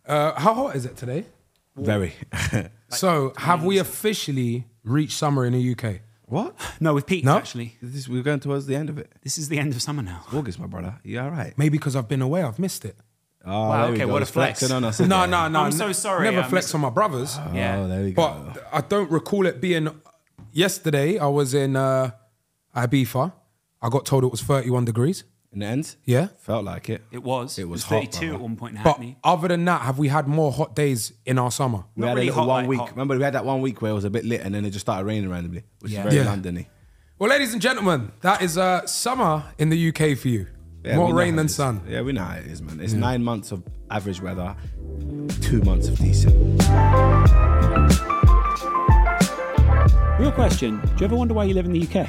How hot is it today? Very. So, have we officially reached summer in the UK? What? No, we've peaked, No? actually. We're going towards the end of it. This is the end of summer now. August, my brother. You all right? Maybe because I've been away, I've missed it. Oh, Wow, there we okay, go. what a It's flex. flexing on us. No, again. no, no. I'm so sorry, Never I flex missed- on my brothers. Yeah. Oh, there we go. But I don't recall it being... Yesterday, I was in Ibiza. I got told it was 31 degrees. In the end? Yeah. Felt like it. It was. It was hot, 32 brother. at one point in But Hackney. other than that, have we had more hot days in our summer? We Not had really a little hot, 1 like week. hot. Remember, we had that 1 week where it was a bit lit and then it just started raining randomly, which Yeah. is very Yeah. London-y. Well, ladies and gentlemen, that is summer in the UK for you. Yeah, More we know rain how than it is. sun. Yeah, we know how it is, man. It's 9 months of average weather, 2 months of decent. Real question. Do you ever wonder why you live in the UK?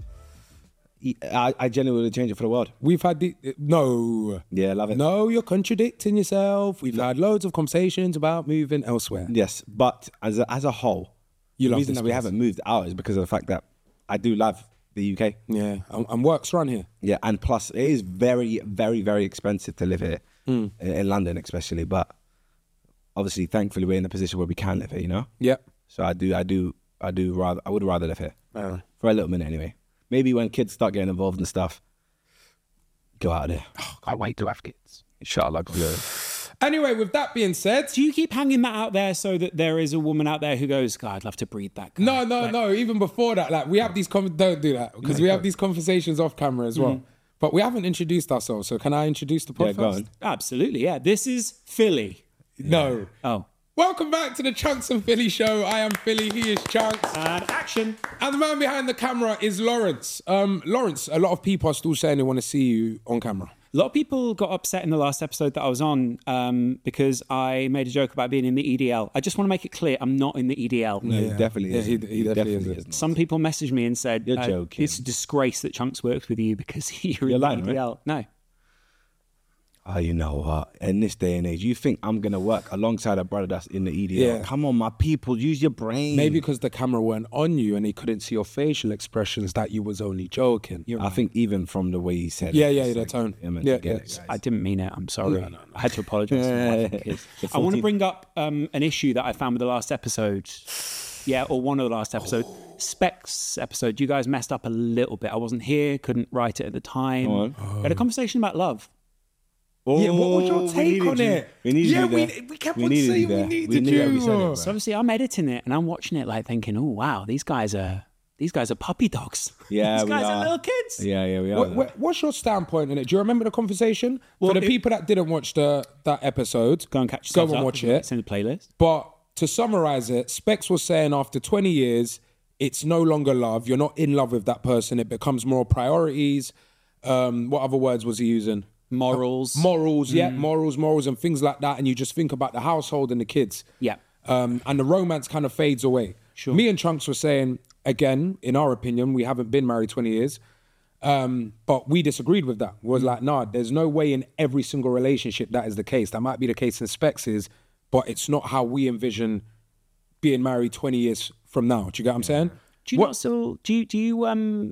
I genuinely would change it for the world. We've had no. Yeah, love it. No, you're contradicting yourself. We've had loads of conversations about moving elsewhere. Yes, but as a whole, You the love reason this that we place. haven't moved out is because of the fact that I do love the UK. Yeah, and work's run here. Yeah, and plus it is very, very, very expensive to live here, in London especially. But obviously, thankfully, we're in a position where we can live here, you know? Yep. So I would rather live here. Uh, For a little minute anyway. Maybe when kids start getting involved and stuff, go out of there. Can't wait to have kids. Inshallah. Anyway, with that being said, Do you keep hanging that out there so that there is a woman out there who goes, God, I'd love to breed that guy? no. Even before that, like we have these don't do that because we have these conversations off camera as well. But we haven't introduced ourselves, so can I introduce the podcast? Yeah, go on. Absolutely, yeah. This is Philly. No. Oh. Welcome back to the Chunks and Philly show. I am Philly. He is Chunks. And action. And the man behind the camera is Lawrence. Lawrence, a lot of people are still saying they want to see you on camera. A lot of people got upset in the last episode that I was on because I made a joke about being in the EDL. I just want to make it clear, I'm not in the EDL. No, he definitely Yeah, is. he definitely is. not. Some people messaged me and said, You're joking. It's a disgrace that Chunks works with you because you're in lying, the right? EDL. No. Oh, you know what? In this day and age, you think I'm going to work alongside a brother that's in the EDL? Yeah. Come on, my people, use your brain. Maybe because the camera weren't on you and he couldn't see your facial expressions that you was only joking. I think even from the way he said Yeah, it. yeah, it's the like, tone. you're meant Yeah, to get yeah. it, guys. I didn't mean it. I'm sorry. No. I had to apologise to my wife and kids. I want to bring up an issue that I found with the last episode. Yeah, or one of the last episodes. Specs episode. You guys messed up a little bit. I wasn't here, couldn't write it at the time. Go on. We had a conversation about love. Yeah, what was your Oh, we take needed on you. it? We needed Yeah, you we- there. we kept We on needed saying you we there. needed We knew that we you. said it, bro. So obviously I'm editing it and I'm watching it like thinking, oh wow, these guys are puppy dogs. Yeah, these we guys are are. little kids. Yeah, we are. What's your standpoint on it? Do you remember the conversation? Well, For the it- people that didn't watch that episode, Go and catch go yourselves and up. watch It's it. in the playlist. But to summarize it, Specs was saying after 20 years, it's no longer love. You're not in love with that person. It becomes more priorities. What other words was he using? Morals. Morals, yeah, morals, and things like that. And you just think about the household and the kids. Yeah. And the romance kind of fades away. Sure. Me and Chunks were saying, again, in our opinion, we haven't been married 20 years. But we disagreed with that. Was like, nah, there's no way in every single relationship that is the case. That might be the case in Specs', but it's not how we envision being married 20 years from now. Do you get what I'm saying? Do you not still do you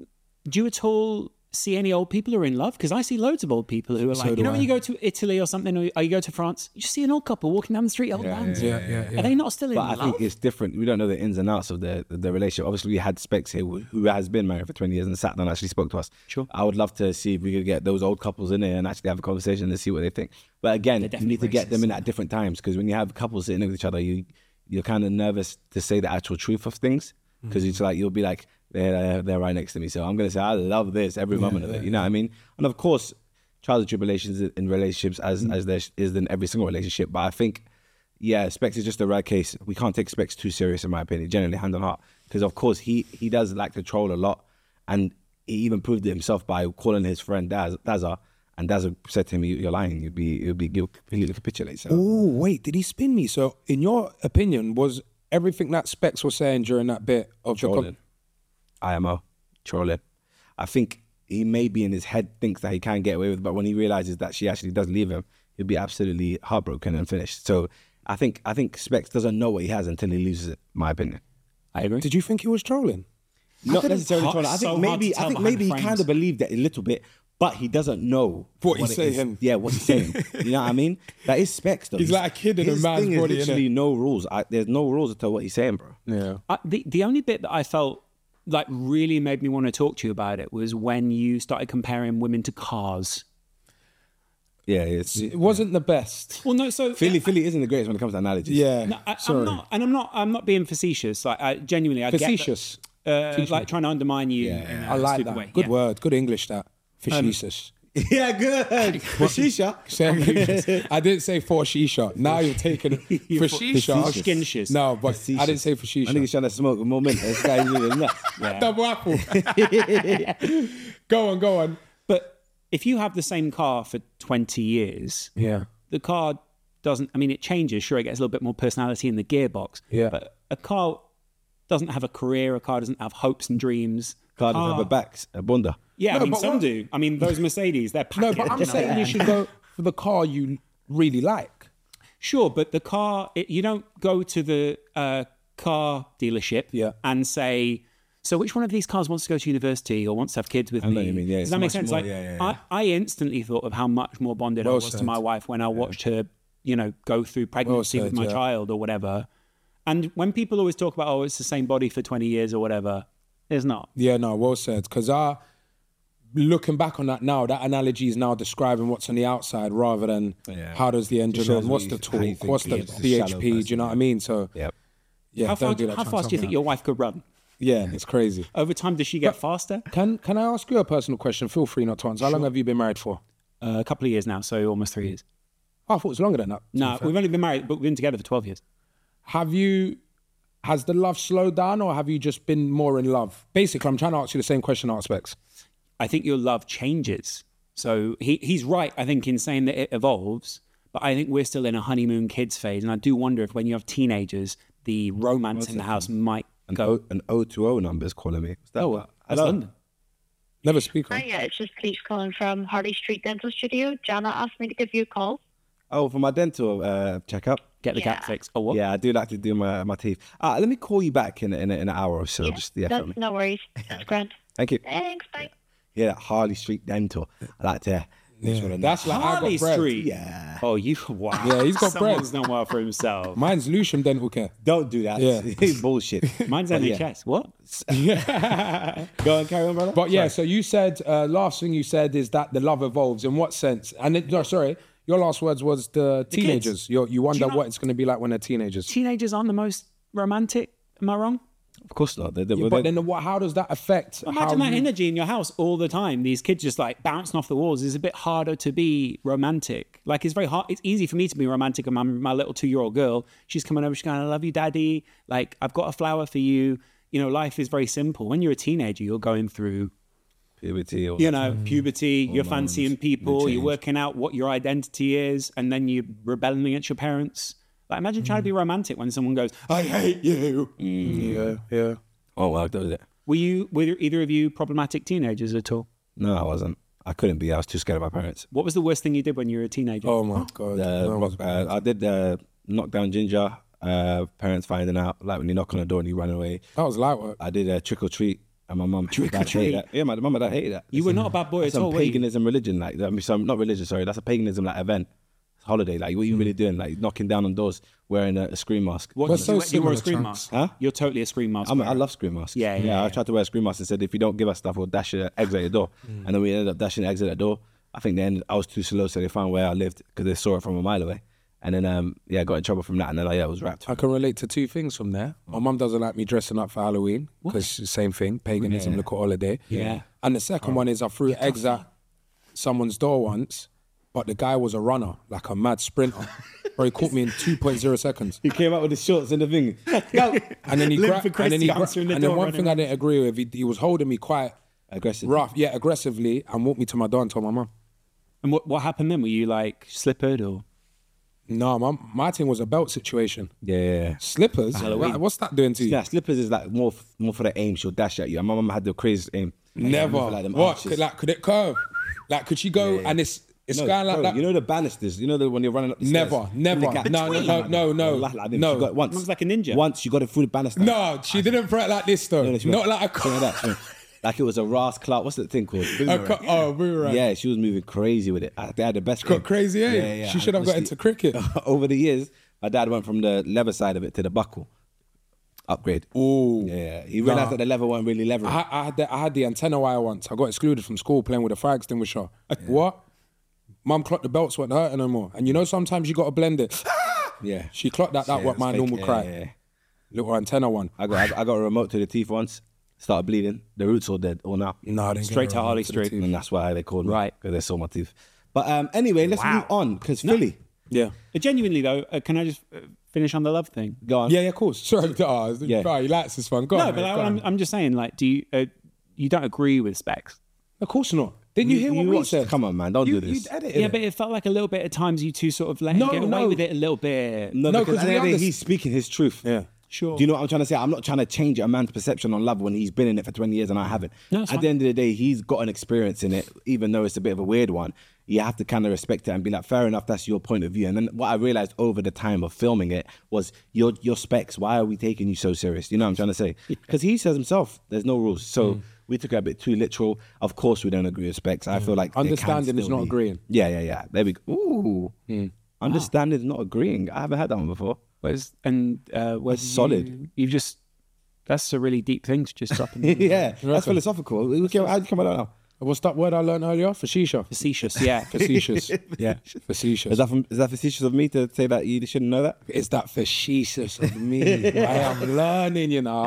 at all see any old people who are in love? Because I see loads of old people who are like, do you know, when I. you go to Italy or something, or you go to France, you just see an old couple walking down the street, old man. Yeah. Are they not still in But I love? think it's different. We don't know the ins and outs of the relationship. Obviously, we had Specs here who has been married for 20 years and sat down and actually spoke to us. Sure. I would love to see if we could get those old couples in there and actually have a conversation and see what they think. But again, you definitely need to get them racist. in at different times because when you have couples sitting with each other, you're kind of nervous to say the actual truth of things because it's like you'll be like, they're right next to me. So I'm going to say, I love this every moment of it. You know what I mean? And of course, trials and tribulations in relationships as there is in every single relationship. But I think, yeah, Specs is just the right case. We can't take Specs too serious, in my opinion, generally hand on heart. Because of course, he does like to troll a lot. And he even proved it himself by calling his friend Dazza. And Dazza said to him, you're lying. You'll capitulate. So. Oh, wait, did he spin me? So in your opinion, was everything that Specs was saying during that bit of Trolling. IMO, trolling. I think he maybe in his head thinks that he can get away with it, but when he realizes that she actually does leave him, he'll be absolutely heartbroken and finished. So I think Specs doesn't know what he has until he loses it, my opinion. I agree. Did you think he was trolling? Not necessarily trolling. I so think hard to tell behind maybe the he frames. kind of believed it a little bit, but he doesn't know What he's it is. saying. Yeah, what he's saying. You know what I mean? That is specs, though. He's like a kid in a His man's thing is body, innit? literally no rules. There's no rules to tell what he's saying, bro. Yeah. The only bit that I felt like really made me want to talk to you about it was when you started comparing women to cars. Yeah, It wasn't the best. Well, no, so Philly isn't the greatest when it comes to analogies. Yeah. No, Sorry. I'm not being facetious. Like, I genuinely, I Facetious. get that, like trying to undermine you. Yeah, in a I like stupid that. way. Good Yeah. word. Good English, that. Facetious. Yeah, good. For shisha. I didn't say for shisha. Now you're taking it for shisha. Facetious. No, but I didn't say for I think shisha. he's trying to smoke a moment. This guy's really nuts. Yeah. Double apple. Go on. But if you have the same car for 20 years, Yeah. the car doesn't, I mean, it changes. Sure, it gets a little bit more personality in the gearbox. Yeah. But a car doesn't have a career. A car doesn't have hopes and dreams. Car doesn't have a back, a bunda. Yeah, No, I mean, but some what- do. I mean, those Mercedes, they're No, packaged. but I'm you know. saying you should go for the car you really like. Sure, but the car, you don't go to the car dealership Yeah. and say, so which one of these cars wants to go to university or wants to have kids with I know me? what you mean, yeah, Does it's that make much sense? more, Like, yeah. I instantly thought of how much more bonded I Well was to said. my wife when I watched her, go through pregnancy said, with my yeah. child or whatever. And when people always talk about, it's the same body for 20 years or whatever, it's not. Yeah, no, well said. Because looking back on that now, that analogy is now describing what's on the outside rather than Yeah. how does the engine shows run, what's what the how you torque, think what's the he is. It's a shallow BHP, do you person, know what I mean? So, Yep. yeah, How don't do that. fast Try and do you tell think me your wife could run? that. Yeah, it's crazy. Over time, does she get faster? Can I ask you a personal question? Feel free not to answer. How long have you been married for? A couple of years now, so almost 3 years. Oh, I thought it was longer than that. to No, be fair. we've only been married, but we've been together for 12 years. Has the love slowed down or have you just been more in love? Basically, I'm trying to ask you the same question I aspects. I think your love changes. So he's right, I think, in saying that it evolves. But I think we're still in a honeymoon kids phase. And I do wonder if when you have teenagers, the romance in the house might go. An 020 number is calling me. What's that? Oh, that's Hello? London. Never speak on. Hi, yeah, it's just Please calling from Harley Street Dental Studio. Jana asked me to give you a call. Oh, for my dental checkup. Get the Yeah. gap fixed. Oh, what? Yeah, I do like to do my teeth. Let me call you back in an hour or so. Yeah, Just that's me. no worries. That's grand. Thank you. Thanks, bye. Yeah, that Harley Street Dental. I like to. Yeah, that's like I Harley got bread. Street. Yeah. Oh, wow. Yeah, he's got bread. Someone's done well for himself. Mine's Lucian Dental Care. Don't do that. Yeah. It's bullshit. Mine's But NHS. What? Go on, carry on, brother. But yeah, so you said, last thing you said is that the love evolves. In what sense? And your last words was the teenagers. You wonder know- what it's going to be like when they're teenagers. Teenagers aren't the most romantic. Am I wrong? Of course not. Yeah, but then how does that affect Imagine how that you- energy in your house all the time. These kids just like bouncing off the walls. It's a bit harder to be romantic. Like it's very hard. It's easy for me to be romantic. And my little 2-year-old girl, she's coming over. She's going, "I love you, daddy. Like I've got a flower for you." You know, life is very simple. When you're a teenager, you're going through, puberty. Or puberty. You're fancying people. You're change. working out what your identity is, and then you're rebelling against your parents. Like imagine trying to be romantic when someone goes, "I hate you." Yeah. Oh well, that was it. Were either of you problematic teenagers at all? No, I wasn't. I couldn't be. I was too scared of my parents. What was the worst thing you did when you were a teenager? Oh my God. I did knock down ginger. Parents finding out, like when you knock on the door and you run away. That was light work. I did a trick or treat, and my mum Trick or dad treat? hated that. Yeah, my mum and dad hated that. You were not a bad boy at Some all, were you? paganism religion, like not religion. Sorry, that's a paganism like event, holiday. Like what you really doing? Like knocking down on doors, wearing a screen mask. What, We're you so wore a similar, screen Trunks. mask? Huh? You're totally a screen mask. I wearer. love screen masks. Yeah. I tried to wear a screen mask and said, if you don't give us stuff, we'll dash your eggs at your door. And then we ended up dashing the eggs at the door. I think then I was too slow, so they found where I lived because they saw it from a mile away. And then, I got in trouble from that, and then I was wrapped. I can relate to two things from there. My mum doesn't like me dressing up for Halloween because it's the same thing, paganism, look at holiday. Yeah. And the second one is I threw eggs at someone's door once, but the guy was a runner, like a mad sprinter. Bro, he caught me in 2.0 seconds. He came out with the shorts and the thing. Go! And then he Limp grabbed, for Christ, and then he answering the and then door, one running thing I didn't agree with, he was holding me quite Aggressive. rough, aggressively, and walked me to my door and told my mum. And what happened then? Were you like slippered or? No, my thing was a belt situation. Yeah. Slippers? What's that doing to you? Yeah, slippers is like more for the aim. She'll dash at you. And my mum had the craziest aim. Never. For, like, them What? arches. Could it curve? Like, could she go and it's No, going like bro, that? You know the banisters. You know when you're running up the Never, stairs. never. In the gap. No. Like this. No. She got it once. Looks like a ninja. Once you got it through the banister. No, she didn't throw it like this though. No, she Not went, like a something like that. She went, Like it was a Ross Clark. What's that thing called? Boomerang. Yeah, she was moving crazy with it. They had the best. Got crazy, eh? Yeah. She should have got into cricket. Over the years, my dad went from the leather side of it to the buckle. Upgrade. Ooh. Yeah. He realised that the leather weren't really leathering. I had the antenna wire once. I got excluded from school playing with a fire extinguisher. What? Mum clocked the belts weren't hurting no more. And you know sometimes you got to blend it. Yeah. She clocked that what my normal cry. Yeah. Little antenna one. I got a remote to the teeth once. Started bleeding. The roots all dead. All now. No, I didn't Straight get to a Harley remote the Street. teeth. And that's why they called me. Right. Because they saw my teeth. But anyway, let's move on. Because Philly. Yeah. Genuinely though, can I just finish on the love thing? Go on. Yeah, of course. Sorry. Yeah. Bro, he likes this one. Go No, on, but mate, go on. I'm just saying, like, do you don't agree with Specs? Of course not. Didn't you hear what we watched- said? Come on, man. Don't do this. You edited Yeah, it. but it felt like a little bit at times you two sort of let him get away with it a little bit. No, No, because 'cause at the we end of the day, underst- he's speaking his truth. Yeah. Sure. Do you know what I'm trying to say? I'm not trying to change a man's perception on love when he's been in it for 20 years and I haven't. No, it's At the end of the day, he's got an experience in it, even though it's a bit of a weird one. You have to kind of respect it and be like, fair enough, that's your point of view. And then what I realized over the time of filming it was your Specs. Why are we taking you so serious? You know what I'm trying to say? Because he says himself, there's no rules. So we took it a bit too literal. Of course, we don't agree with Specs. I feel like they can Understanding is still not be- agreeing. Yeah. There we go. Ooh. Understanding is not agreeing. I haven't had that one before. Where's solid. You've just, that's a really deep thing to just drop in. Yeah, that's philosophical. How'd you come out now? What's that word I learned earlier? Facetious. Facetious, yeah. Facetious. Yeah. Facetious. Is that facetious of me to say that you shouldn't know that? Is that facetious of me? I am learning, you know.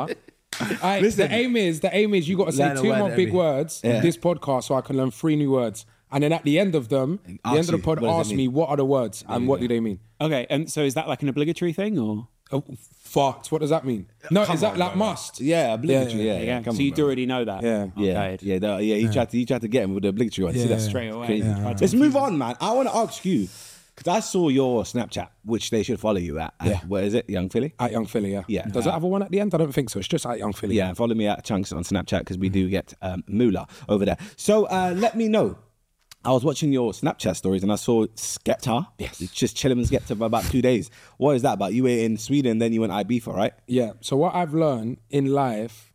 The aim is you got to say Learn a 2 word more big every- words Yeah. in this podcast so I can learn 3 new words. And then at the end of them, the Ask end of the you, pod, what does it ask mean? me what are the words and what do they mean? Okay, and so is that like an obligatory thing or? Oh, fucked. What does that mean? No, is that like must? Yeah, obligatory. Yeah, Yeah. Come so on, you bro. already know that? Yeah. Okay. Yeah. He tried to get him with the obligatory one. See that Straight away. Crazy. Yeah. Let's move on, man. I want to ask you because I saw your Snapchat, which they should follow you at. Yeah. What is it, Young Philly? At Young Philly, yeah. Yeah. Does it have a one at the end? I don't think so. It's just at Young Philly. Yeah, follow me at Chunks on Snapchat because we do get moolah over there. So let me know. I was watching your Snapchat stories and I saw Skepta. Yes. Just chilling with Skepta for about 2 days. What is that about? You were in Sweden, then you went Ibiza, right? Yeah. So what I've learned in life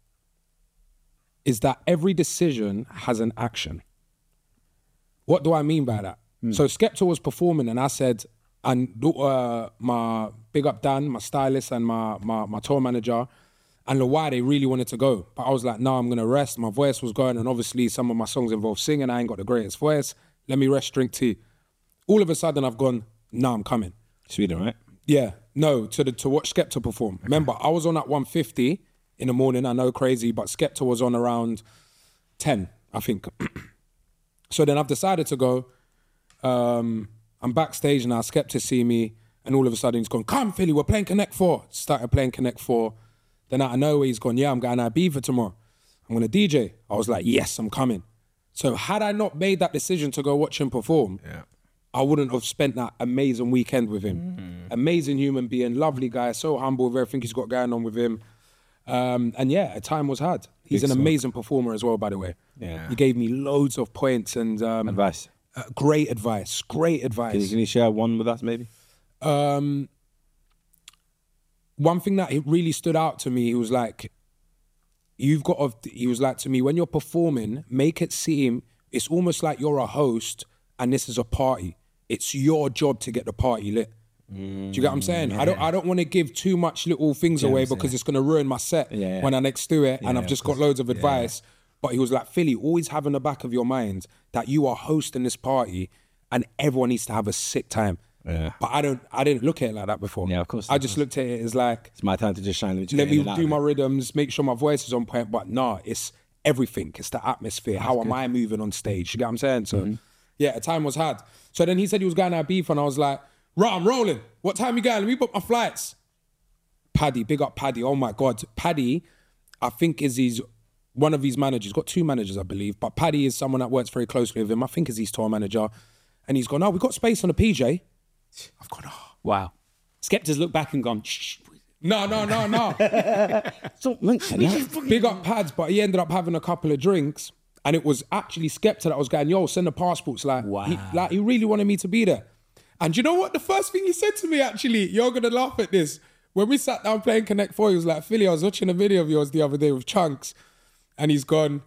is that every decision has an action. What do I mean by that? So Skepta was performing and I said, and my big up Dan, my stylist and my tour manager and Lawai, they really wanted to go. But I was like, no, I'm going to rest. My voice was going and obviously some of my songs involve singing. I ain't got the greatest voice. Let me rest, drink tea. All of a sudden I've gone, no, I'm coming. Sweden, right? Yeah, no, to watch Skepta perform. Remember, I was on at 1:50 in the morning. I know, crazy, but Skepta was on around 10, I think. So then I've decided to go. I'm backstage now. Skepta see me, and all of a sudden he's gone, "Come, Philly, we're playing Connect 4." Started playing Connect 4. Then out of nowhere he's gone, "Yeah, I'm going to Ibiza tomorrow. I'm going to DJ." I was like, "Yes, I'm coming." So had I not made that decision to go watch him perform, I wouldn't have spent that amazing weekend with him. Amazing human being, lovely guy, so humble with everything he's got going on with him. And yeah, a time was had. He's an amazing performer as well, by the way. Yeah. He gave me loads of points and Advice. great advice. Great Can advice. you share one with us, maybe? One thing that it really stood out to me, he was like, he was like to me, when you're performing, make it seem, it's almost like you're a host and this is a party. It's your job to get the party lit. Do you get what I'm saying? I don't want to give too much little things away because it's going to ruin my set when I next do it and I've just got loads of advice. But he was like, Philly, always have in the back of your mind that you are hosting this party and everyone needs to have a sick time. Yeah. But I didn't look at it like that before. Yeah, of course. I just looked at it as like, It's my time to just shine. let me do my rhythms, make sure my voice is on point. But nah, it's everything. It's the atmosphere. How am I moving on stage? You get what I'm saying? So yeah, a time was had. So then he said he was going to Ibiza and I was like, right, I'm rolling. What time you going? Let me book my flights. Paddy, big up Paddy. Oh my God. Paddy, I think is one of his managers. He's got 2 managers, I believe. But Paddy is someone that works very closely with him. I think is his tour manager. And he's gone, oh, we've got space on the PJ. I've gone, oh. Wow. Skepta's looked back and gone, shh. No. Don't mention that. Big up Pads, but he ended up having a couple of drinks. And it was actually Skepta that was going, yo, send the passports. Like, Wow. he really wanted me to be there. And you know what? The first thing he said to me, actually, you're going to laugh at this. When we sat down playing Connect 4, he was like, Philly, I was watching a video of yours the other day with Chunks. And he's gone,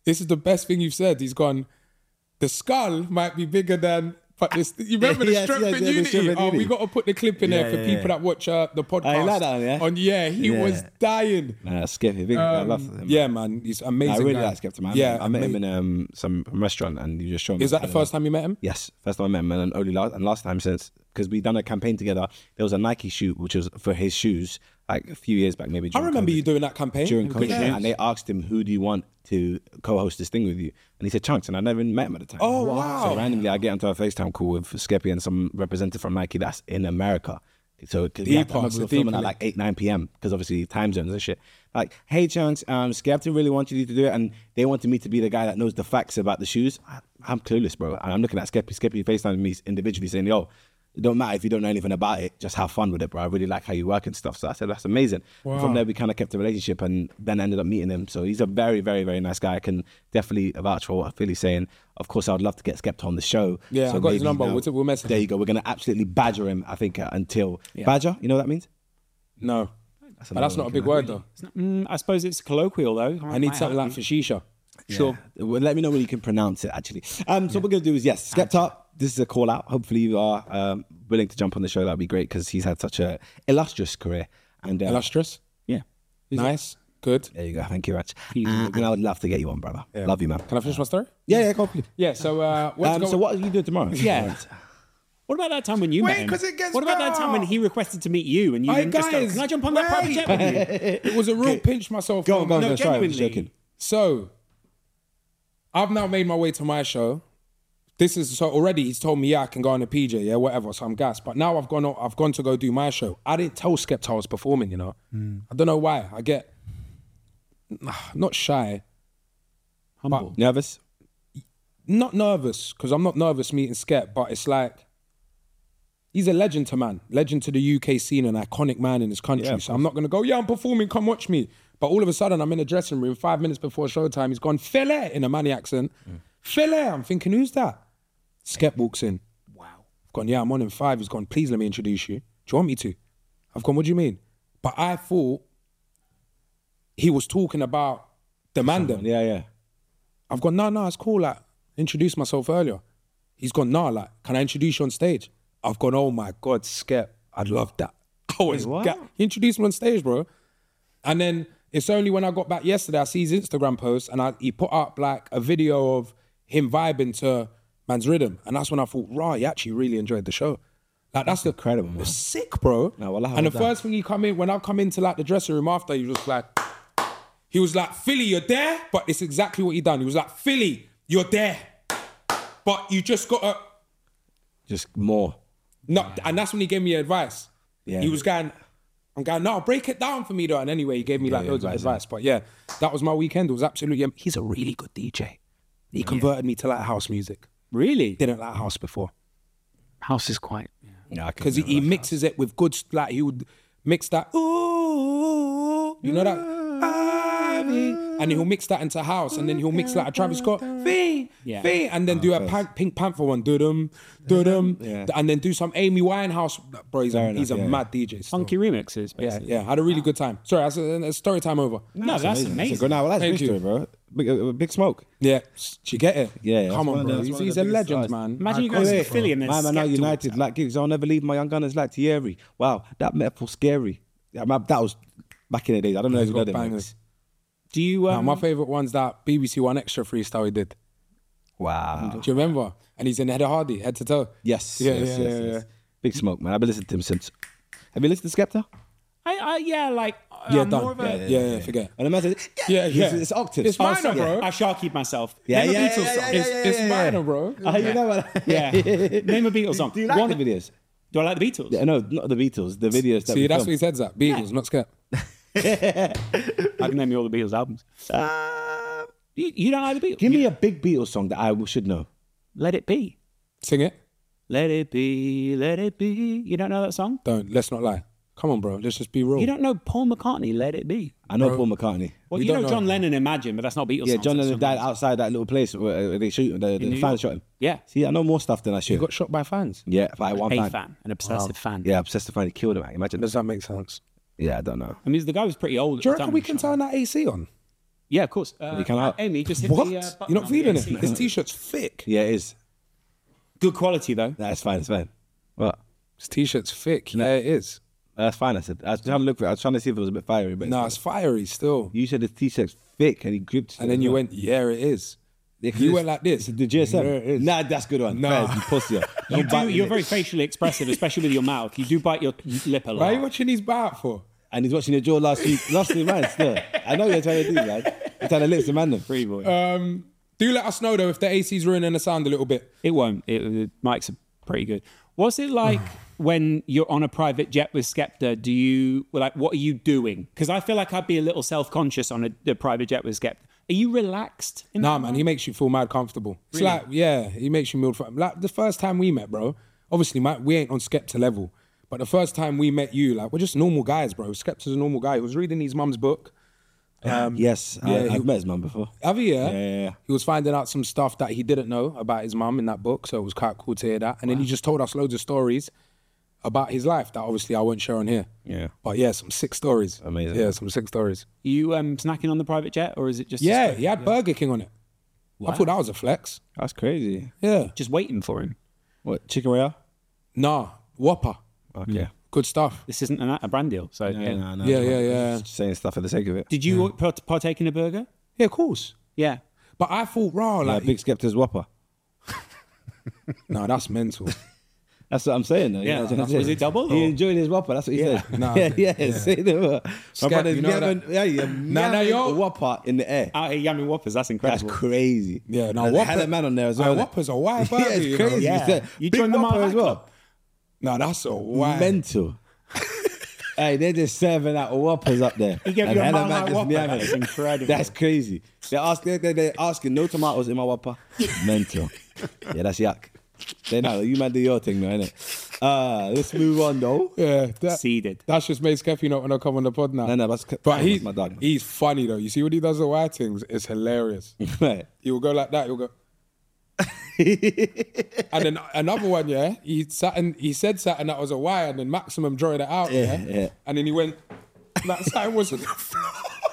this is the best thing you've said. He's gone, the skull might be bigger than, but this, you remember the Yes, strength yes, and yeah, the unity? strength and Oh, we unity. got to put the clip in there for people that watch the podcast. Oh, you like that one, yeah? He was dying. Nah, Skepta. I love him. Yeah, man, he's amazing. I really guy. like Skepta, man. Yeah, I met him in some restaurant, and you just showed me. Is that the first time you met him? Yes, first time I met him, and only last time since, because we done a campaign together. There was a Nike shoot, which was for his shoes, like a few years back, maybe. I remember you doing that campaign. during COVID, Yeah. and they asked him, "Who do you want to co-host this thing with you?" And he said Chunks, and I never even met him at the time. Oh, wow. So randomly, I get onto a FaceTime call with Skeppy and some representative from Nike that's in America. So because we Deep were past, filming deep at like 8-9 p.m. because obviously time zones and shit. Like, hey Chunks, Skepta really wants you to do it, and they wanted me to be the guy that knows the facts about the shoes. I'm clueless, bro. And I'm looking at Skeppy. Skeppy FaceTiming me individually saying, "Yo, it don't matter if you don't know anything about it, just have fun with it, bro. I really like how you work and stuff." So I said, that's amazing. Wow. From there, we kind of kept a relationship, and then ended up meeting him. So he's a very, very, very nice guy. I can definitely vouch for what Philly's saying. Of course, I would love to get Skepta on the show. Yeah, so I got his maybe, number. you know, We'll message There him. you go. We're going to absolutely badger him, I think, until... Badger? You know what that means? No. But that's not a big word, though. I suppose it's colloquial though. I need something like Fashisha. Sure. Well, let me know when you can pronounce it, actually. So what we're going to do is, yes, Skepta, this is a call out. Hopefully you are willing to jump on the show. That'd be great, because he's had such a illustrious career. And Illustrious. Yeah. Nice. Good. there you go. Thank you, Rach. And I would love to get you on, brother. Love you, man. Can I finish my story? Yeah, go please. Yeah, so So what are you doing tomorrow? Yeah. What about that time when you Wait, met him? 'cause it gets What about that time when better. he requested to meet you and you Hey, didn't just go, guys, "Can I jump on that private wait. jet with you?" It was a real pinch myself. Go on, No, go. Sorry, I was genuinely. joking. So, I've now made my way to my show. This is so already. He's told me, yeah, I can go on a PJ, yeah, whatever. So I'm gassed. But now I've gone to go do my show. I didn't tell Skepta I was performing. You know, I don't know why. I get not shy, Humble. Nervous? not nervous, because I'm not nervous meeting Skep. But it's like he's a legend to man, legend to the UK scene, an iconic man in this country. Yeah, so I'm not gonna go, yeah, I'm performing, come watch me. But all of a sudden, I'm in a dressing room 5 minutes before showtime. He's gone, Philly, in a Manny accent. Philly. I'm thinking, who's that? Skep walks in. Wow. I've gone, yeah, I'm on in 5. He's gone, please let me introduce you. Do you want me to? I've gone, what do you mean? But I thought he was talking about the man them. Yeah. I've gone, no, it's cool. Like, introduce myself earlier. He's gone, no, like, can I introduce you on stage? I've gone, oh my God, Skep, I'd love that. I was he introduced me on stage, bro. And then it's only when I got back yesterday, I see his Instagram post, and he put up like a video of him vibing to man's rhythm. And that's when I thought, right, he actually really enjoyed the show. Like, that's incredible, man. It's sick, bro. No, well, and the first thing when I come into like the dressing room after, he was like, Philly, you're there? But it's exactly what he done. He was like, Philly, you're there. But you just gotta Just more. and that's when he gave me advice. Yeah. He was going, I'm going, no, break it down for me though. And anyway, he gave me like loads of advice. But yeah, that was my weekend. It was absolutely, he's a really good DJ. He converted me to like house music. Really? Didn't like house before. House is quite... Yeah, Because he mixes it with good, like he would mix that, ooh, you know that? And he'll mix that into house, and then he'll mix like a Travis Scott, fee, and then do a Pink Panther one, do-dum, and then do some Amy Winehouse. Bro, he's a mad DJ. still. Funky remixes, basically. Yeah, had a really good time. Sorry, that's story time over. No, that's amazing. Good now, well, that's Thank big you. story, bro. Big smoke. Yeah, did you get it? Yeah, Come on, bro. that's one of He's the a biggest legend, stars. man. Imagine you guys in Philly and then Man, man, now Skepta United, walks like gigs. I'll never leave my young gunners like Thierry. Wow, that metaphor scary. Yeah, that was back in the days. I don't know if you know them. bangers. Do you... Now, my favourite one's that BBC One Extra freestyle he did. Wow. Do you remember? And he's in Head Hardy, head to toe. Yes. Yeah, yes, yeah, yes, yeah, yes. Big smoke, man. I've been listening to him since. Have you listened to Skepta? yeah, like... Yeah, I'm done. more of a- Yeah, forget. And imagine, Yeah. It's octaves. It's minor, sorry. bro. I shall keep myself. Yeah, Name a yeah, Beatles yeah, song. yeah, It's minor, bro. You know what? Yeah. Name a Beatles song. Do you like One- the videos? Do I like the Beatles? Yeah, no, not the Beatles. The videos. That See, we that's filmed. what his head's at. Beatles, not Skep. I can name you all the Beatles albums. You don't like the Beatles? Give me a big Beatles song that I should know. Let It Be. Sing it. Let it be, let it be. You don't know that song? Don't. Let's not lie. Come on, bro. Let's just be real. You don't know Paul McCartney, Let It Be. I know Paul McCartney. Well, We you know don't know. John Lennon, Imagine, but that's not Beatles Yeah, songs, John that's Lennon died something else. outside that little place where they shoot. The New fans York. shot him. Yeah. See, I know more stuff than I should. He got shot by fans. Yeah, by one A fan. fan, an obsessive fan. Yeah, obsessed to find he killed him. Imagine. Does that make sense? Yeah, I don't know. I mean, the guy was pretty old. Do you at the reckon time we he can shot. turn that AC on? Yeah, of course. you come out? Amy, just hit What? the button You're not on the feeling AC. it? This t-shirt's thick. Yeah, it is. Good quality though. That's fine. It's fine. What? This t-shirt's thick. Yeah, it is. That's fine. I said. I was trying to look for it. I was trying to see if it was a bit fiery, but No, it's fiery still. you said the t-shirt's thick, and he gripped. And then you went, yeah, it is. Yeah, 'cause You it's- went like this. The GSM. Yeah, it is. Nah, that's a good one. Nah. Fairs, you pussy. You're very facially expressive, especially with your mouth. You do bite your lip a lot. Why are you watching these bat for? And he's watching your jaw last week. Last week, man. Still, I know what you're trying to do, man. You're trying to lick some man. Them. Free boy. Do let us know though if the AC's ruining the sound a little bit. It won't. Mics are pretty good. What's it like when you're on a private jet with Skepta? What are you doing? Because I feel like I'd be a little self-conscious on a private jet with Skepta. Are you relaxed? Nah, man, he makes you feel mad comfortable. It's like, yeah, he makes you feel like the first time we met, bro. Obviously, we ain't on Skepta level, but the first time we met you, like, we're just normal guys, bro. Skepta's a normal guy. He was reading his mum's book. Yes, I've met his mum before. Have you? Yeah. He was finding out some stuff that he didn't know about his mum in that book, so it was quite cool to hear that. And then he just told us loads of stories about his life that obviously I won't share on here. Yeah. But yeah, some sick stories. Amazing. Yeah, some sick stories. You snacking on the private jet, or is it just Yeah, he had Burger King on it. I thought that was a flex. That's crazy. Yeah. just waiting for him? What, chicken royale? Nah, Whopper. Okay. Good stuff. This isn't a brand deal, so yeah. No. Yeah. Just saying stuff for the sake of it. Did you partake in a burger? Yeah, of course. Yeah. But I thought, raw, Yeah, like, Big Skepta's Whopper. no, that's mental. That's what I'm saying. Though. Yeah, That's what I'm saying. was it double, He or- enjoyed his Whopper. That's what he said. Nah, yeah. Say the word. My brother's you know yamming- that- yeah, Nah, yamming yo. a Whopper in the air. Out here yamming Whoppers, that's That's incredible. crazy. Yeah, now There's Whopper. hella man on there as Aye, well. Whopper's a wide burger. Yeah, it's you know? crazy. Yeah. It's a You big joined the Whopper Mile as High well. Club? No, that's a wide. Mental. Hey, they're just serving out Whoppers up there. He gave And you a hella Mile man High just Whopper. yamming That's it. incredible. That's crazy. They're asking no tomatoes in my Whopper. Mental. Yeah, that's yuck. They know you man do your thing, man. Innit? Let's move on though. Yeah, Seeded. that's just made Skeppy not want to come on the pod now. No, that's But my dog. he's funny though. You see when he does the white things, it's hilarious. Right. He will go like that. He'll go. And then another one, yeah, he said something that was a wire, and then Maximum drawing it out, Yeah. and then he went, that sign was on the floor.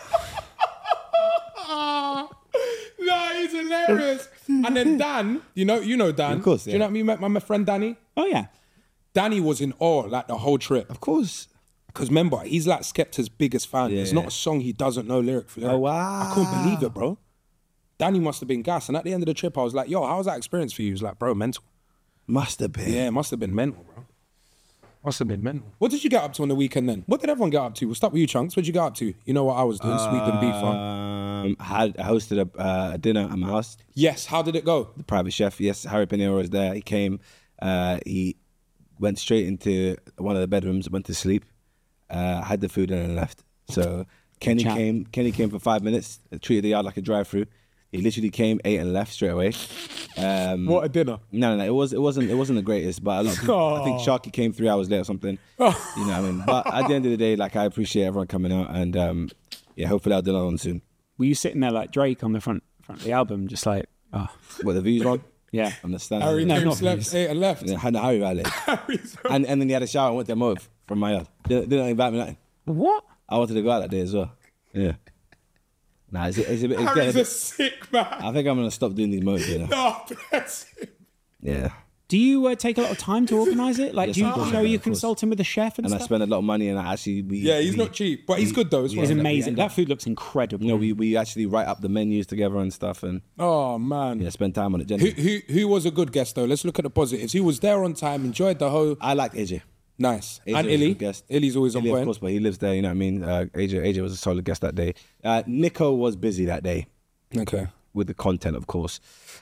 No, he's hilarious. And then Dan, you know Dan. Of course, Do you know what I mean? My friend Danny? Oh yeah. Danny was in awe like the whole trip. Of course. Because remember, he's like Skepta's biggest fan. Yeah. There's not a song he doesn't know lyric for lyric. Oh, wow. I couldn't believe it, bro. Danny must have been gas. And at the end of the trip, I was like, yo, how was that experience for you? He was like, bro, mental. Must have been. Yeah, it must have been mental, bro. Must have been mental. What did you get up to on the weekend then? What did everyone get up to? We'll start with you, Chunks. What did you get up to? You know what I was doing, sweeping beef on. I hosted a dinner at my house. Yes, how did it go? The private chef, yes, Harry Pinero was there. He came. He went straight into one of the bedrooms, went to sleep, had the food and then left. So Kenny Champ. came for 5 minutes, treated the yard like a drive-through. He literally came, ate and left straight away. What a dinner. No, it wasn't the greatest, but a lot of people, I think Sharky came 3 hours late or something. You know what I mean? But at the end of the day, like, I appreciate everyone coming out, and yeah, hopefully I'll do another one soon. Were you sitting there like Drake on the front of the album, just like, oh, What, the views wrong? yeah. Understand? Harry No, came, not slept, views. ate and left. Yeah, had the Harry rally. and then he had a shower and went to move from my yard. Didn't invite me nothing. What? I wanted to go out that day as well. Yeah. Nah, it's a bit. It's Harry's getting a a bit sick man. I think I'm gonna stop doing these modes. You know? Oh, bless him. Yeah. Do you take a lot of time to organise it? Like, Yes, do you of course, show of you course. consulting with the chef and And I stuff? spend a lot of money, and I actually Yeah, he's not cheap, but he's good though as well. It's Yeah. amazing. Yeah. That food looks incredible. You know, we actually write up the menus together and stuff, and Oh man. spend time on it. Who, Generally. who was a good guest though? Let's look at the positives. He was there on time, enjoyed the whole. I like AJ. Nice. AJ And was a Illy. good guest. Illy's always on Illy, of point. course, but he lives there. You know what I mean? AJ was a solid guest that day. Nico was busy that day Okay. with the content, of course.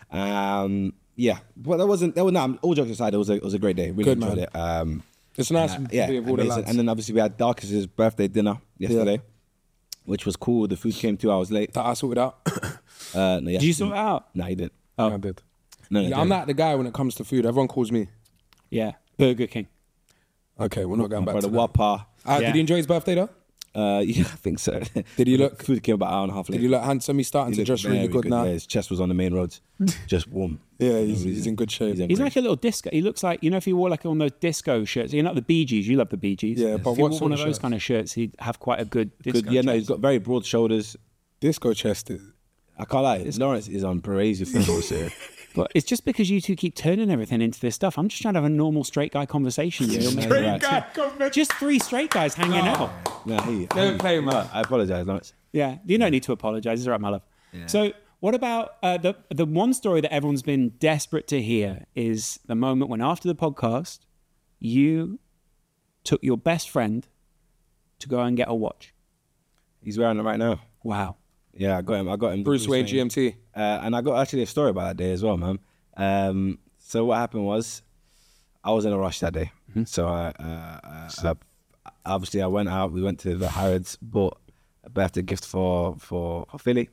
Yeah, but all jokes aside, it was a great day. Really Good, enjoyed man. it. It's nice to Yeah, be with all the amazing. lads. And then obviously we had Darkest' birthday dinner yesterday, which was cool. The food came 2 hours late. that I sorted out. No, Did you sort it out? No, he didn't. I did. No, Yeah, I'm not the guy when it comes to food. Everyone calls me. Yeah. Burger King. Okay, we're not going back But to the that. Whopper. Yeah. Did he enjoy his birthday though? Yeah, I think so. Did he look? Food came about an hour and a half late. Did he look handsome? He's starting to looked dress really very good now. Yeah, his chest was on the main roads, just warm. Yeah, he's in good shape. He's like a little disco. He looks like, you know, if he wore like one of those disco shirts, you're not the Bee Gees, you love the Bee Gees. Yeah, but if he what wore sort one of of those shirts? kind of shirts, he'd have quite a good disco good. Yeah, no, chest. he's got very broad shoulders. Disco chest. I can't lie. Lawrence is on crazy football, sir. But it's just because you two keep turning everything into this stuff. I'm just trying to have a normal straight guy conversation. Just three straight guys hanging out. No, Don't play, man. I apologize, Lawrence. Yeah, you don't need to apologise. It's all right, my love. Yeah. So what about the one story that everyone's been desperate to hear is the moment when after the podcast, you took your best friend to go and get a watch. He's wearing it right now. Wow. Yeah, I got him. Bruce Wayne GMT. And I got actually a story about that day as well, man. So what happened was, I was in a rush that day. Mm-hmm. So obviously I went out. We went to the Harrods, bought a birthday gift for Philly.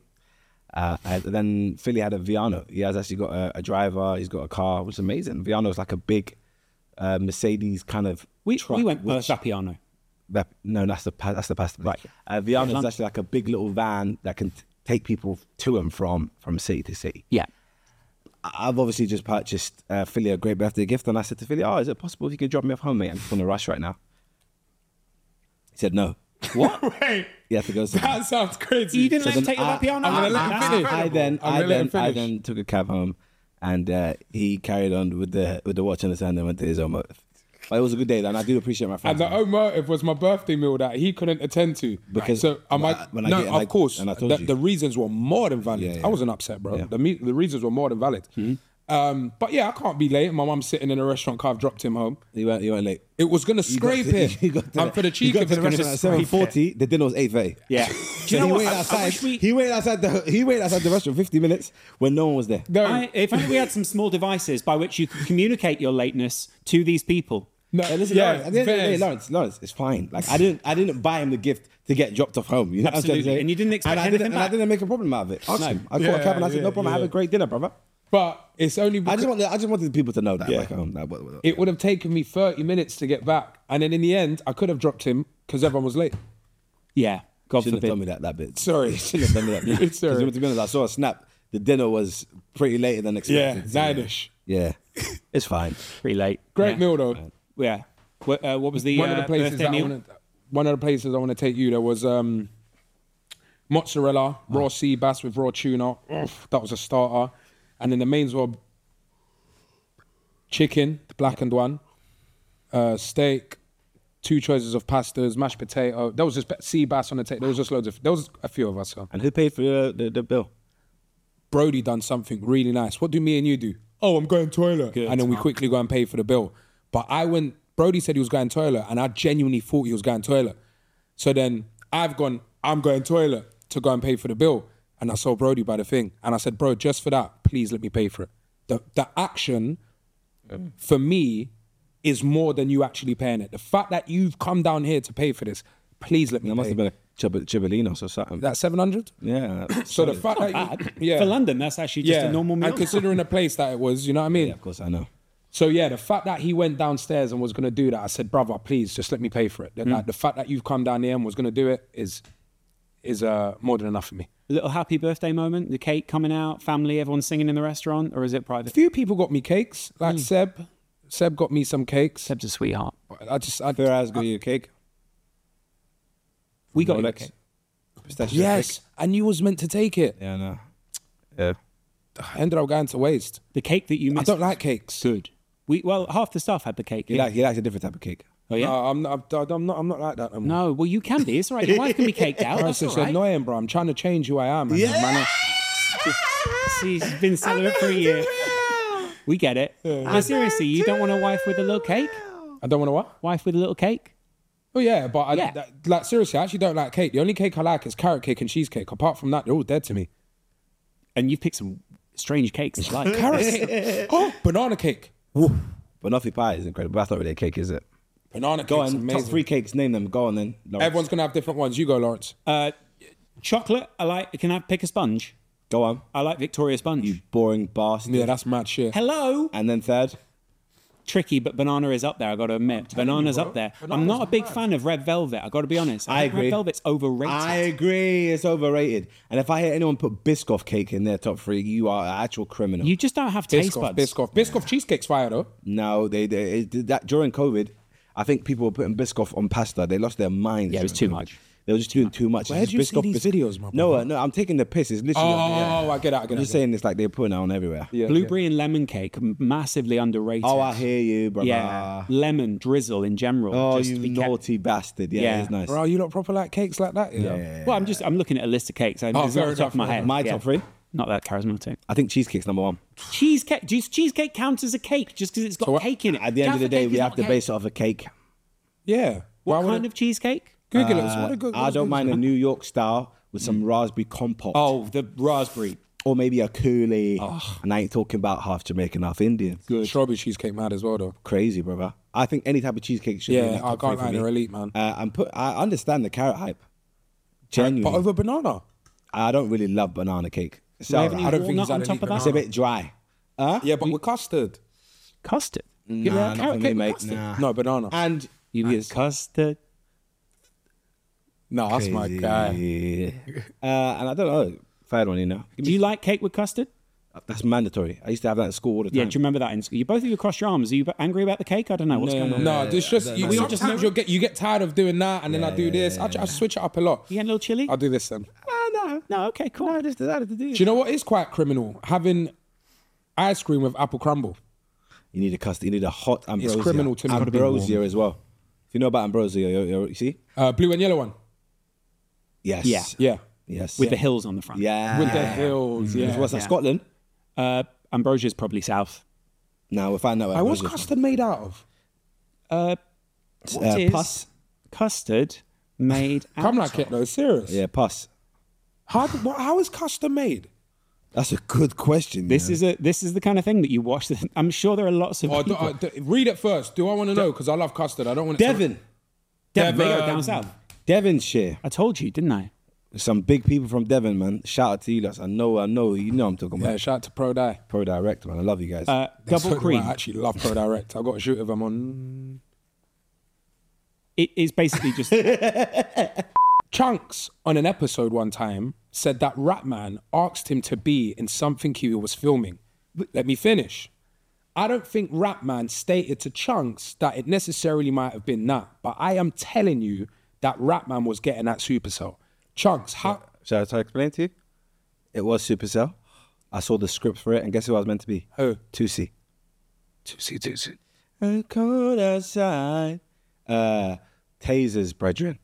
Then Philly had a Viano. He has actually got a driver. He's got a car, which is amazing. Viano's like a big Mercedes kind of truck. We went Vapiano. No, that's the pasta. Right. Viano is actually like a big little van that can take people to and from city to city. Yeah. I've obviously just purchased Philly a great birthday gift, and I said to Philly, "Oh, is it possible if you could drop me off home, mate? I'm just on a rush right now." He said no. What? Wait. You have to go. That sounds crazy. You didn't let him take the Vapiano. I'm gonna let him finish. I then took a cab home, and he carried on with the watch in his hand and went to his own motive. But it was a good day, and I do appreciate my friends. And the own motive was my birthday meal that he couldn't attend to. Because so of course, the reasons were more than valid. Yeah. I wasn't upset, bro. Yeah. The reasons were more than valid. Mm-hmm. But yeah, I can't be late. My mum's sitting in a restaurant car. I've dropped him home. You weren't late. It was going to scrape him. And for the cheek of the restaurant at 7:40, the dinner was 8:30. Yeah. Do you know what? He waited outside the restaurant 50 minutes when no one was there. If only we had some small devices by which you could communicate your lateness to these people. No, listen, Lawrence, at the end of the day, Lawrence, it's fine. Like I didn't buy him the gift to get dropped off home. You know Absolutely. what I'm saying? And you didn't expect anything back. I didn't make a problem out of it. Ask him. I called a cab and I said, no problem, have a great dinner, brother. But it's only because I just wanted people to know that. Yeah. It would have taken me 30 minutes to get back. And then in the end, I could have dropped him because everyone was late. Yeah. God shouldn't forbid. have told me that bit. Sorry. Shouldn't have told me that bit. Sorry. To be honest, I saw a snap. The dinner was pretty later than expected. Yeah, 9ish. Yeah. It's fine. Pretty late. Great meal though. Yeah. What was the one of the places birthday meal? One of the places I want to take you, there was mozzarella, raw sea bass with raw tuna. That was a starter. And then the mains were chicken, the blackened one, steak, 2 choices of pastas, mashed potato. There was just sea bass on the table. There was just there was a few of us. So. And who paid for the bill? Brody done something really nice. What do me and you do? Oh, I'm going toilet. Good. And then we quickly go and pay for the bill. But Brody said he was going toilet, and I genuinely thought he was going toilet. So then I'm going toilet to go and pay for the bill. And I saw Brody by the thing. And I said, bro, just for that, please let me pay for it. The action, for me, is more than you actually paying it. The fact that you've come down here to pay for this, please let me pay. There must have been a Chibolinos or something. That's 700? Yeah. So the fact that for London, that's actually just a normal meal. And considering the place that it was, you know what I mean? Yeah, of course, I know. So yeah, the fact that he went downstairs and was going to do that, I said, brother, please just let me pay for it. Like, the fact that you've come down here and was going to do it is more than enough for me. A little happy birthday moment, the cake coming out, family, everyone singing in the restaurant, or is it private? A few people got me cakes, like Seb. Seb got me some cakes. Seb's a sweetheart. Firaz got you a cake. We got you a cake. Yes, and you was meant to take it. Yeah, I know. Yeah. I ended up going to waste. The cake that you missed. I don't like cakes. Good. Half the staff had the cake. He likes a different type of cake. Oh yeah. No, I'm not like that. No, well you can be. It's all right. Your wife can be caked out. That's it's all right. annoying, bro. I'm trying to change who I am. Man. Yeah. She's been celibate for a year. We get it. But seriously, you don't want a wife with a little cake? I don't want a what? Wife with a little cake? Oh yeah, but like seriously, I actually don't like cake. The only cake I like is carrot cake and cheesecake. Apart from that, they're all dead to me. And you've picked some strange cakes. Like carrot cake. Oh, banana cake. Woo. Banoffee pie is incredible. That's not really a cake, is it? Banana Go cake's on, amazing. top 3 cakes, name them. Go on then. Lawrence. Everyone's gonna have different ones. You go, Lawrence. Chocolate, I like. Can I pick a sponge? Go on. I like Victoria Sponge. You boring bastard. Yeah, that's mad shit. Hello? And then third? Tricky, but banana is up there, I got to admit. Banana's up there. I'm not a big fan of red velvet, I got to be honest. I agree. Red velvet's overrated. I agree, it's overrated. And if I hear anyone put Biscoff cake in their top 3, you are an actual criminal. You just don't have taste buds. Biscoff cheesecake's fire though. No, they did that during COVID. I think people were putting Biscoff on pasta. They lost their minds. Yeah, it was too much. They were just doing too much. Where It's do you just see these videos, my No, brother? no, I'm taking the piss. It's literally. Oh, I get it. I'm just saying it's like they're putting it on everywhere. Yeah, Blueberry and lemon cake, massively underrated. Oh, I hear you, brother. Yeah, lemon drizzle in general. Oh, just you to be kept- naughty bastard. Yeah, it's nice. Bro, you not proper like cakes like that? Yeah. Well, I'm looking at a list of cakes. It's not fair off the top of my enough, head. My top three? Not that charismatic. I think cheesecake's number one. Cheesecake. Does cheesecake count as a cake just because it's got cake in it? At the end of the Jaffa day, cake we is have not to cake. base it off a cake. Yeah. What Why would kind it- of cheesecake? Google it. What a good. I don't mind a New York style with some raspberry compote. Oh, the raspberry. Or maybe a coulis. And I ain't talking about half Jamaican, half Indian. Good. Strawberry cheesecake mad as well, though. Crazy, brother. I think any type of cheesecake should be in Yeah, that I top three can't for lie. me. They're elite, man. I understand the carrot hype. Genuinely. But over banana. I don't really love banana cake. So Have any I don't think walnut he's on had top elite of that? it's a bit dry. Yeah, but with custard. Custard. Nah, not carrot for me, cake with mate. custard. Nah. No, banana. And You get custard. No, that's my guy. And I don't know. Third one, you know. Do you like cake with custard? That's mandatory. I used to have that at school all the time. Yeah, do you remember that in school? You both of you crossed your arms. Are you angry about the cake? I don't know. What's going on? No, it's just you, We sometimes just- you get tired of doing that, and then I do this. I switch it up a lot. You getting a little chilly? I'll do this then. No, okay, cool. I just decided to do Do it. you know what is quite criminal? Having ice cream with apple crumble. You need a custard. You need a hot ambrosia. criminal to me. Gotta be Ambrosia as well. If you know about ambrosia, you see? Blue and yellow one. Yes. Yeah. Yeah. Yes. With the hills on the front. Yeah. With the hills. Yeah. What's that? Scotland? Ambrosia's probably south. No, we'll find out. Hey, what's custard made out of? What is Pus. custard made out Come like it though. Serious. Yeah, pus. How is custard made? That's a good question. This is the kind of thing that you watch. I'm sure there are lots of people. Read it first. Do I want to know? Because I love custard. I don't want to. Devon. Devon, there you go, Devon. down south. Devonshire. I told you, didn't I? Some big people from Devon, man. Shout out to you guys. I know. You know I'm talking Yeah, about. shout out to Pro Die. Pro Direct, man. I love you guys. Double cream. I actually love Pro Direct. I've got to shoot with them on. It is basically just Chunks on an episode one time said that Ratman asked him to be in something he was filming. Let me finish. I don't think Ratman stated to Chunks that it necessarily might have been that, but I am telling you that Ratman was getting that Supercell. Chunks, how? Shall I explain to you? It was Supercell. I saw the script for it, and guess who I was meant to be? Who? 2C. 2C. Cold outside. Taser's brethren.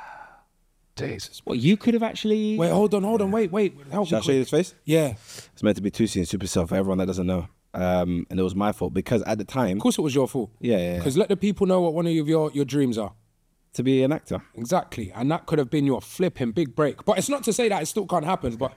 Jesus. what you could have actually. Wait, hold on, wait. Help Shall I me show you quick. his face? Yeah. It's meant to be 2C and Supercell for everyone that doesn't know. And it was my fault because at the time, Of course it was your fault. Yeah. Because let the people know what one of your dreams are. to be an actor. Exactly. And that could have been your flipping big break. But it's not to say that it still can't happen, but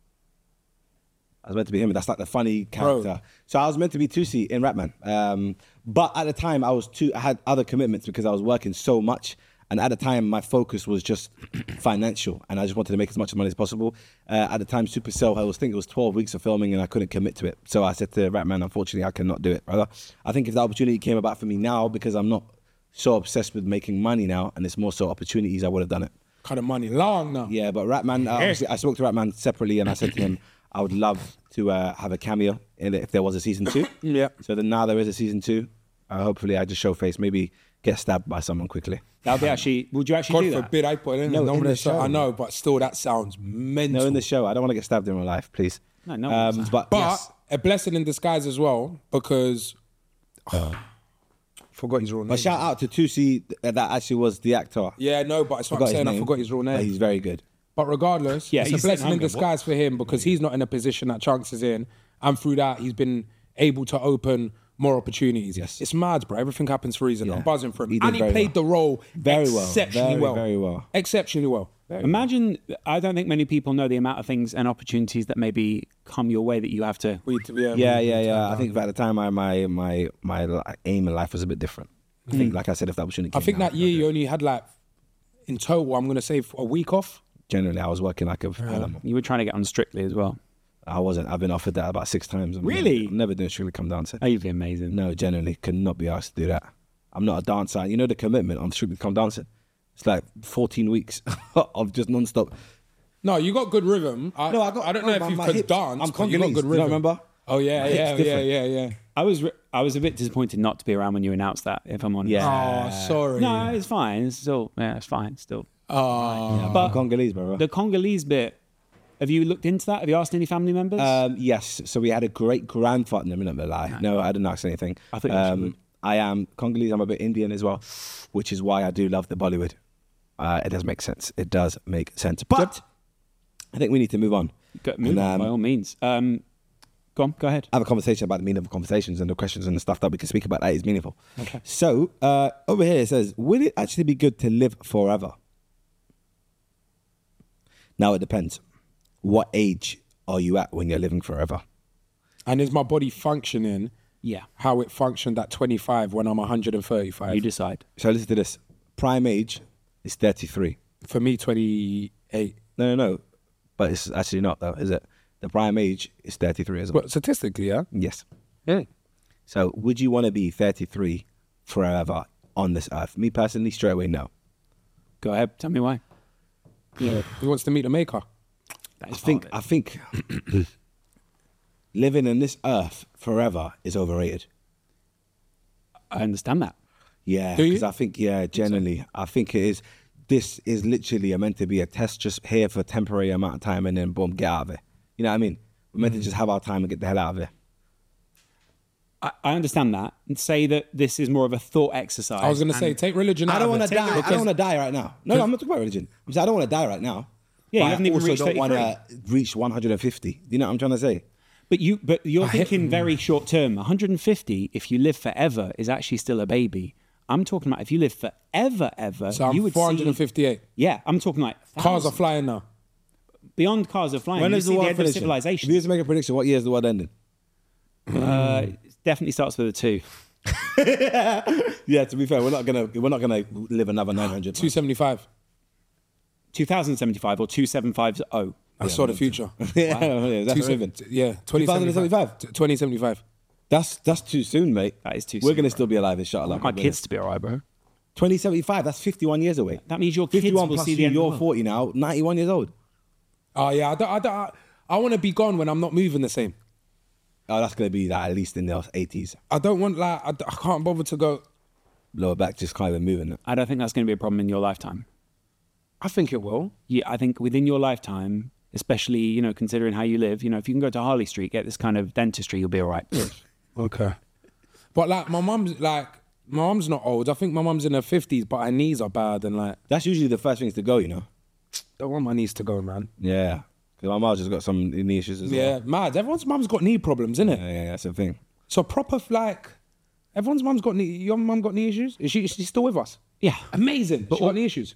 I was meant to be him. That's like the funny character. So I was meant to be 2C in Ratman. But at the time, I had other commitments because I was working so much. And at the time, my focus was just financial. And I just wanted to make as much money as possible. At the time, Supercell, I think it was 12 weeks of filming and I couldn't commit to it. So I said to Ratman, unfortunately, I cannot do it, brother. I think if the opportunity came about for me now, because I'm not so obsessed with making money now, and it's more so opportunities, I would have done it. kind of money long now. Yeah, but Ratman, obviously, I spoke to Ratman separately and I said to him, I would love to have a cameo in it if there was a season 2. Yeah. So then now there is a season 2. Hopefully I just show face, maybe get stabbed by someone quickly. That'll be actually. Would you actually do God that? forbid I put it in. No, No, in the so, show. I know, but still, that sounds mental. No, in the show. I don't want to get stabbed in real life, please. No, But yes. a blessing in disguise as well, because forgot his real name. But shout out to 2C that actually was the actor. Yeah, no, but it's what I'm Forgot his saying. I name, forgot his real but name. he's very good. But regardless, Yeah, it's a he's sitting blessing in home going, disguise for him because he's not in a position that Chunks is in. And through that, he's been able to open more opportunities. Yes. It's mad, bro. Everything happens for a reason. Yeah. I'm buzzing for him. He did And he very played well. the role Very well. exceptionally Very, well. very well. Exceptionally well. Imagine, I don't think many people know the amount of things and opportunities that maybe come your way that you have to. Yeah. I think at the time, my aim in life was a bit different. I think, like I said, if that opportunity came I think now, that year you only had like, in total, I'm going to say a week off. generally I was working like a animal. You were trying to get on Strictly as well. I wasn't. I've been offered that about 6 times. Really? I'm never doing Strictly Come Dancing. Oh, you'd be amazing. No, generally could not be asked to do that. I'm not a dancer. You know the commitment on Strictly Come Dancing? It's like 14 weeks of just non-stop. No, you got good rhythm. I don't know if you my could hips- dance. I'm but you got Congolese. good Do you rhythm. not remember? Oh yeah, My hips different. yeah. I I was a bit disappointed not to be around when you announced that, if I'm honest. Yeah. Oh, sorry. No, it's fine. It's still, yeah, it's fine. Still. Oh, But Congolese, bro. the Congolese bit, have you looked into that? Have you asked any family members? Yes. So we had a great grandfather. I'm not gonna lie. No, I didn't ask anything. I thought you actually would. I am Congolese. I'm a bit Indian as well, which is why I do love the Bollywood. It does make sense. It does make sense. But I think we need to move on. Move on, by all means. Go on, go ahead. Have a conversation about the meaning of conversations and the questions and the stuff that we can speak about that is meaningful. Okay. So over here it says, will it actually be good to live forever? Now it depends. What age are you at when you're living forever? and is my body functioning Yeah. how it functioned at 25 when I'm 135? You decide. So listen to this. Prime age is 33. For me, 28. No. But it's actually not though, is it? The prime age is 33 as well. But statistically, yeah. Yes. Yeah. So would you want to be 33 forever on this earth? Me personally, straight away, no. Go ahead. Tell me why. He wants to meet the maker. That is I think living in this earth forever is overrated. I understand that. Yeah, Do you? because I think, generally, I think it is. This is literally meant to be a test, just here for a temporary amount of time, and then boom, get out of it. You know what I mean? We're meant to just have our time and get the hell out of it. I understand that and say that this is more of a thought exercise. I was going to say, take religion out I don't of want it. to die. I don't want to die right now. No, I'm not talking about religion. I'm saying I don't want to die right now. Yeah, you but haven't I even also reached don't want 33. to reach 150. You know what I'm trying to say? But you're thinking very short term. 150, if you live forever, is actually still a baby. I'm talking about if you live forever, So you I'm would 458. see. Yeah, I'm talking like Cars are thousands. flying now. Beyond cars are flying. When You is see the the world end of finishing? civilization. If you was to make a prediction, what year is the world ending? It definitely starts with a 2. Yeah, to be fair, we're not gonna live another 900. 275. 2075 or 2750. I saw the future. yeah, that's even. Yeah, 2075. 2075. That's too soon, mate. That is too We're soon, gonna bro. still be alive, inshallah. My kids to be alright, bro. 2075. That's 51 years away. That means your kids 51 will plus see you, the end you're of the world. 40 now. 91 years old. Oh, yeah. I want to be gone when I'm not moving the same. Oh, that's gonna be that at least in the 80s. I don't want, like, I can't bother to go. Lower back just can't even moving it. I don't think that's going to be a problem in your lifetime. I think it will. Yeah, I think within your lifetime, especially, considering how you live, if you can go to Harley Street, get this kind of dentistry, you'll be all right. Okay. But, like, my mum's not old. I think my mum's in her 50s, but her knees are bad. And, like, That's usually the first things to go, you know. don't want my knees to go, man. Yeah, because my mom's just got some knee issues as Yeah, well. mad. Everyone's mum's got knee problems, innit? Yeah, that's the thing. So, proper, like, everyone's mum's got knee. Your mum got knee issues? Is she still with us? Yeah. Amazing. But she got knee issues.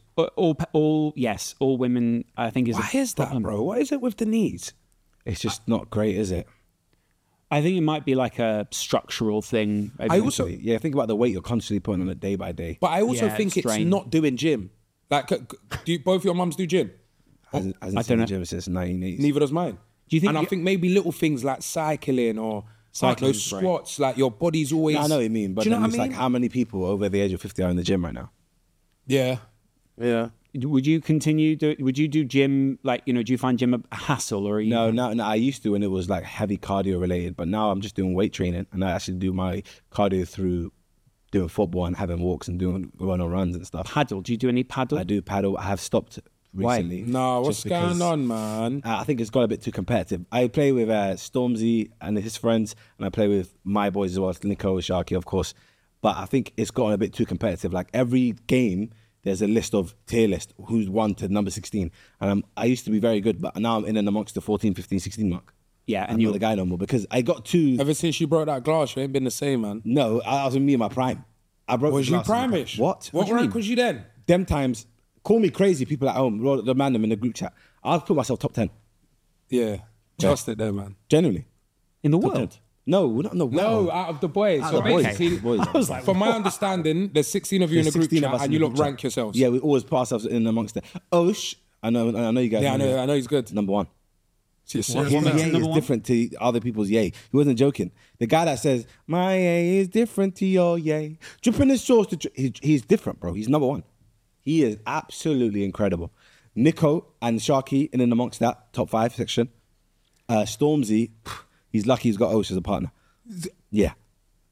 All women, I think, is Why a is that, problem. bro? What is it with the knees? It's just not great, is it? I think it might be like a structural thing. I also, Yeah, think about the weight you're constantly putting on it day by day. but I also Yeah, think it's it's strange. not doing gym. Like, do both your mums do gym? Hasn't I seen don't the know. gym since 1980s. Neither does mine. Do you think And I you- think maybe little things like cycling or Cycling's those great. squats, like your body's always. I know what you mean, but do you know then what it's I mean? like how many people over the age of 50 are in the gym right now? Yeah. Would you continue? Would you do gym? Like, do you find gym a hassle or? Are you, No, I used to when it was like heavy cardio related, but now I'm just doing weight training and I actually do my cardio through doing football and having walks and going on runs and stuff. paddle? Do you do any paddle? I do paddle. I have stopped recently. No, what's just because, going on, man? I think it's got a bit too competitive. I play with Stormzy and his friends, and I play with my boys as well, Nico, Sharky, of course. But I think it's gotten a bit too competitive. Like every game, there's a list of tier list, who's 1 to number 16. And I used to be very good, but now I'm in and amongst the 14, 15, 16 mark. Yeah, I'm and not you. the guy no more because I got too. Ever since you broke that glass, you ain't been the same, man. No, I was in me in my prime. I broke. Was the you glass in my prime. prime-ish? What? What do you rank mean? was you then? Them times, call me crazy. People at home, the man them in the group chat. I'll put myself top 10. Yeah. Trust it there, man. Genuinely. In the Top 10. world? No, we're not. No, No, out of the boys. So the boys. basically, The boys. I was like, from my understanding, there's 16 of you in There's a group 16 of chat us and in you the lot group rank chat. yourselves. Yeah, we always put ourselves in amongst the Osh. I know you guys. Yeah, I know. know he's good. Number 1. Serious, His What man. makes yay him number is one? different to other people's yay. He wasn't joking. The guy that says my yay is different to your yay, dripping his sauce. He's different, bro. He's number 1. He is absolutely incredible. Nico and Sharky in and amongst that top 5 section. Stormzy, he's lucky he's got Osh as a partner. Yeah.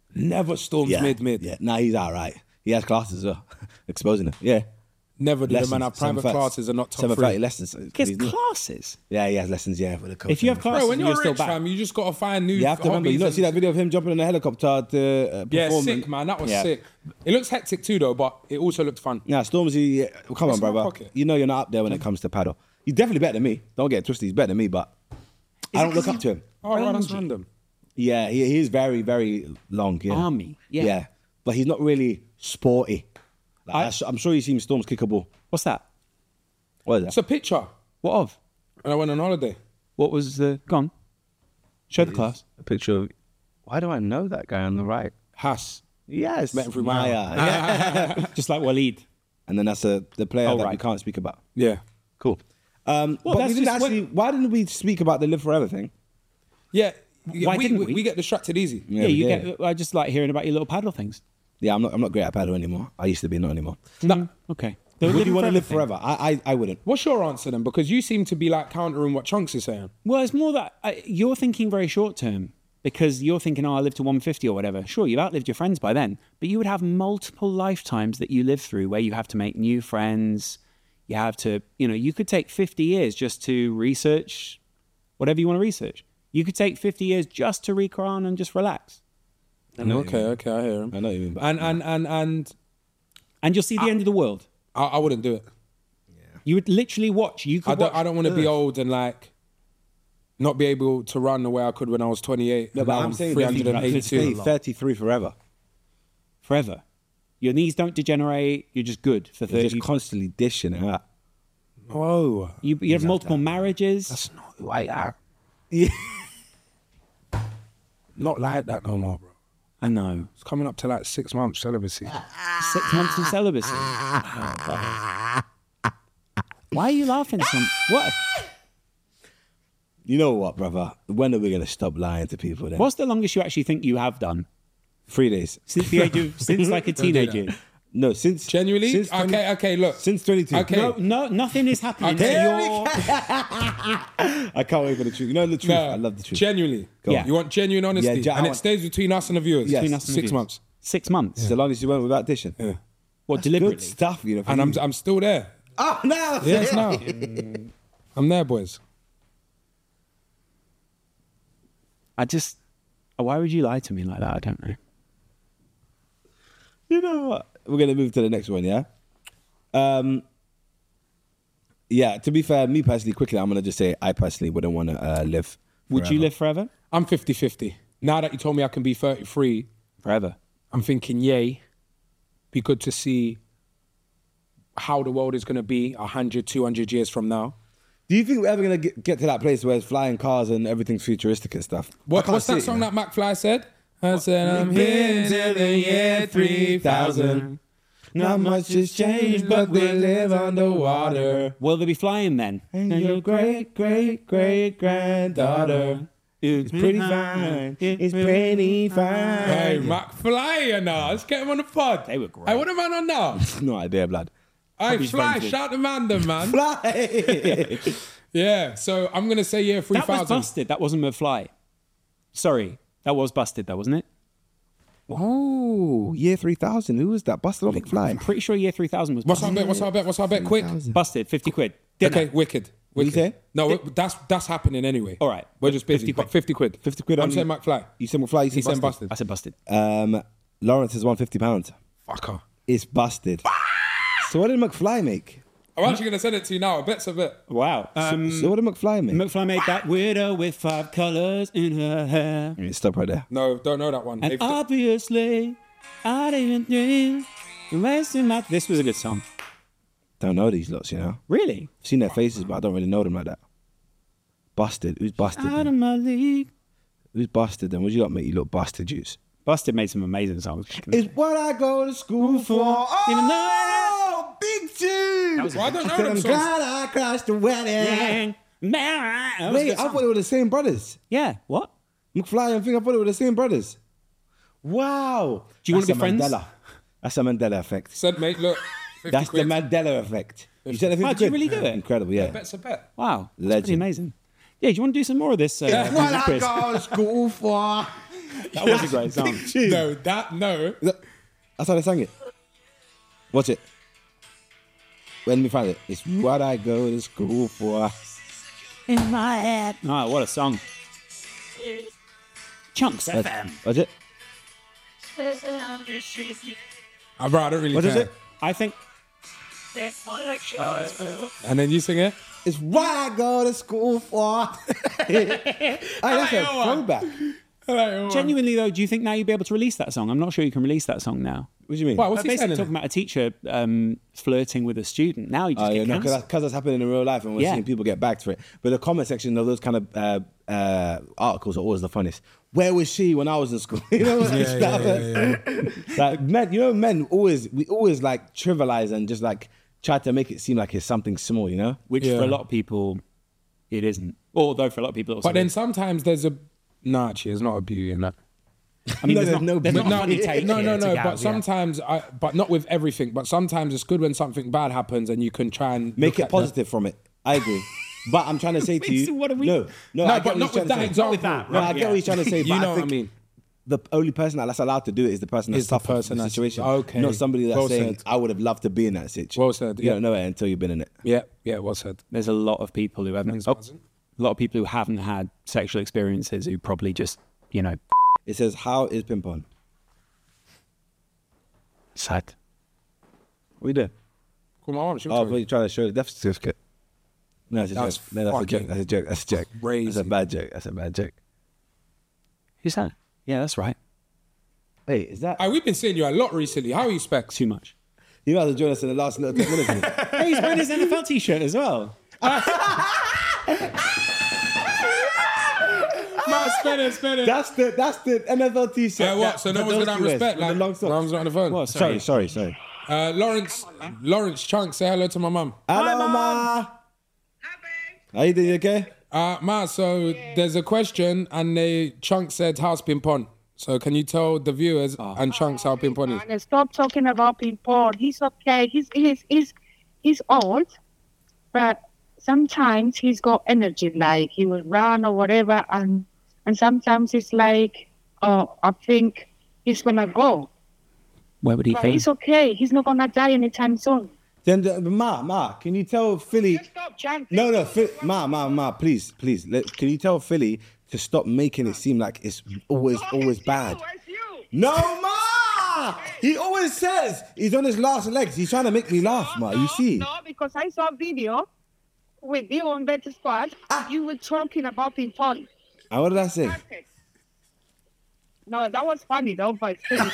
Never Storms mid. Yeah, nah, he's all right. He has classes as well, exposing it. Yeah. Never did a man have private classes and not top 7:30 3. lessons. He has classes. Yeah, he has lessons, with the coach. If you have classes, Bro, when you're you're still rich, back. fam, you just got to find new You have to remember, you don't see that video of him jumping in a helicopter to Yeah, perform. sick, man. That was Yeah. sick. It looks hectic too, though, but it also looked fun. Yeah, Stormzy, come on, It's my brother. pocket. You know you're not up there when it comes to paddle. He's definitely better than me. Don't get it twisted. He's better than me, but I don't look up to him. Oh, right, that's random. Yeah, he is very, very long. Yeah. Army, yeah. But he's not really sporty. Like, I'm sure you've seen Storms kick a ball. What's that? What is It's that? a picture. What of? And I went on holiday. What was the... Go on. Show the class. A picture of... Why do I know that guy on the right? Haas. Yes. Met him through Maya. Maya. Just like Waleed. And then that's the player that we right. can't speak about. Yeah. Cool. But we that's didn't just actually... Why didn't we speak about the Live Forever thing? Yeah. Why didn't we? We get distracted easy. Yeah, we you did. get... I just like hearing about your little paddle things. Yeah, I'm not great at paddle anymore. I used to be, not anymore. Okay. Would you want to live thing. forever? I wouldn't. What's your answer then? Because you seem to be like countering what Chunks is saying. Well, it's more that you're thinking very short term because you're thinking, oh, I live to 150 or whatever. Sure, you've outlived your friends by then, but you would have multiple lifetimes that you live through where you have to make new friends. You have to, you could take 50 years just to research whatever you want to research. You could take 50 years just to read Quran and just relax. Okay, I hear him. I know what you mean. But And you'll see the end of the world. I wouldn't do it. You would literally watch. You could watch. I don't want to be old and like not be able to run the way I could when I was 28. No, but Now I'm saying 382. 33 forever. forever. Your knees don't degenerate. You're just good for 30. You're just constantly dishing it out. Whoa. You have multiple marriages. That's not who I am. Yeah. Not like that no more, bro. I know. It's coming up to like 6 months celibacy. 6 months of celibacy. Why are you laughing? What? You know what, brother? When are we going to stop lying to people then? What's the longest you actually think you have done? 3 days. Since the age of, since like a Don't do teenager? No, since... Genuinely? Since 20 Okay, look. Since 22. Okay. No, nothing is happening. Okay. I can't wait for the truth. You know the truth? I love the truth. Genuinely. Go Yeah. on. You want genuine honesty. Yeah, I and it want- stays between us and the viewers. Yes. Between us and the 6 viewers. months. 6 months. So long as you went without dishing. Yeah. What, Good deliberately? stuff, for And you. I'm still there. Oh, no! Yes, now. I'm there, boys. Why would you lie to me like that? I don't know. You know what? We're going to move to the next one, yeah? Yeah, to be fair, me personally, quickly, I'm going to just say I personally wouldn't want to live Would you forever. live forever? I'm 50-50. Now that you told me I can be 33, Forever. I'm thinking, yay. Be good to see how the world is going to be 100, 200 years from now. Do you think we're ever going to get to that place where it's flying cars and everything's futuristic and stuff? What's that song that McFly said? I said, I'm here till the year 3000. Not much has changed, but we live underwater. Will they be flying then? And your great, great, great granddaughter is pretty fine. It's pretty fine. Hey, McFly, you know. Let's get him on the pod. They were great. Hey, what a man on now? No idea, blood. Hey, Probably Fly, invented. shout the man, then, man. Fly. Yeah, so I'm going to say year That was 3000. busted. That wasn't McFly. Sorry. That was busted, though, wasn't it? Oh, year 3000. Who was that? Busted on I'm McFly. pretty sure year 3000 was What's busted. our bet? Quick. Busted, 50 quid. Dinner. Okay, wicked. What you say? No, that's happening anyway. All right. We're just busy. 50 quid. But 50 quid. 50 quid I'm on saying you. McFly. You said McFly, you He said said busted. busted. I said busted. Lawrence has won £50. Fucker. It's busted. So what did McFly make? I'm actually going to send it to you now. A bet's a bet. Wow. So what did McFly make? McFly made that widow with 5 colours in her hair. Yeah, stop right there. No, don't know that one. And If- obviously, I didn't dream. You're wasting my... This was a good song. Don't know these lots, you know. Really? I've seen their faces, but I don't really know them like that. Busted. Who's busted? Out of Then? my league. Who's busted? Then what you got, mate? You look busted, juice. Busted made some amazing songs. It's what I go to school for. Even Oh, big tune. Well, I don't know I'm them songs. glad I crashed the wedding. That was a Wait, good I song. thought they were the same brothers. Yeah, what? McFly and Thing, I thought they were the same brothers. Wow. Do you wanna That's be friends? a Mandela. That's a Mandela effect. Said, mate, look. 50 That's quid. the Mandela effect. You said the 50 Wow, do you quid? really do it? Incredible, yeah. Bet's a bet. Wow. That's Legend. pretty amazing. Yeah, do you want to do some more of this? What I quiz? go to school for. That was a great song. No. That's how they sang it. Watch it. Let me find it. It's what I go to school for. In my head. Oh, what a song. Chunks FM. Watch it. Bro, I don't really What care. is it? I think And then you sing it? It's what I go to school for. Hey, that's a throwback. genuinely though, do you think now you'd be able to release that song? I'm not sure you can release that song now. What do you mean? Wow, what's But he basically saying? talking about a teacher flirting with a student. Now you just get cancelled. because that's happening in real life, and we're Yeah. seeing people get backed for it. But the comment section of those kind of articles are always the funniest. Where was she when I was in school? You know, like men we always like trivialize and just like try to make it seem like it's something small. You know, Which for a lot of people, it isn't. Although for a lot of people, it also But then is. sometimes there's a... Nah, actually, there's not a beauty in that. I mean, No, there's not there's a no- funny take No, here no, to no. Gaz, But yeah. sometimes, but not with everything. But sometimes it's good when something bad happens and you can try and make look it at positive from it. I agree. But I'm trying to say to Wait, you, so what are we- no, No, I get but what not he's with trying that to say. example. with that, No, right, I get yeah. what he's trying to say. You but know I what I think mean? the only person that's allowed to do it is the person that's Is the suffered person from the that's- situation. okay. Not somebody that's Well saying, said. I would have loved to be in that situation. Well said, You yeah. don't know it until you've been in it. Yeah, yeah, well said. There's a lot of people who haven't. A lot of people who haven't had sexual experiences who probably just, It says, how is Pimpon? sad. What are you doing? Come on, she'll Oh, tell but you. you're trying to show the death certificate. No, it's a That's joke. No, that's a joke. fucking That's a joke. That's a joke. crazy. That's a bad joke. That's a bad joke. Who's that? Yeah, that's right. Wait, is that? Hey, we've been seeing you a lot recently. How are you, Specs? Too much. You might have to join us in the last little 10 minutes. Hey, he's wearing his NFL t-shirt as well. Man, spin it. That's the NFL t-shirt. What? So no one's gonna have respect. Like, the long no socks. one's not on the phone. What? Sorry. Lawrence Chunk, say hello to my mum. Hello, Ma. How you doing? You okay? Ma, so there's a question, and Chunk said, "How's Pimpon?" So can you tell the viewers and Chunks how Pimpon is? And stop talking about Pimpon. He's okay. He's old, but sometimes he's got energy, like he will run or whatever, and sometimes it's like, oh, I think he's gonna go. Where would he But think? he's okay. He's not gonna die anytime soon. Then, Ma, can you tell Philly? Just stop chanting. No, Ma, please. Can you tell Philly to stop making it seem like it's always bad? It's you. No, Ma! He always says he's on his last legs. He's trying to make me laugh, Ma. You see? No, because I saw a video with you on Better Squad. You were talking about Pimpon. And what did I say? No, that was funny though, but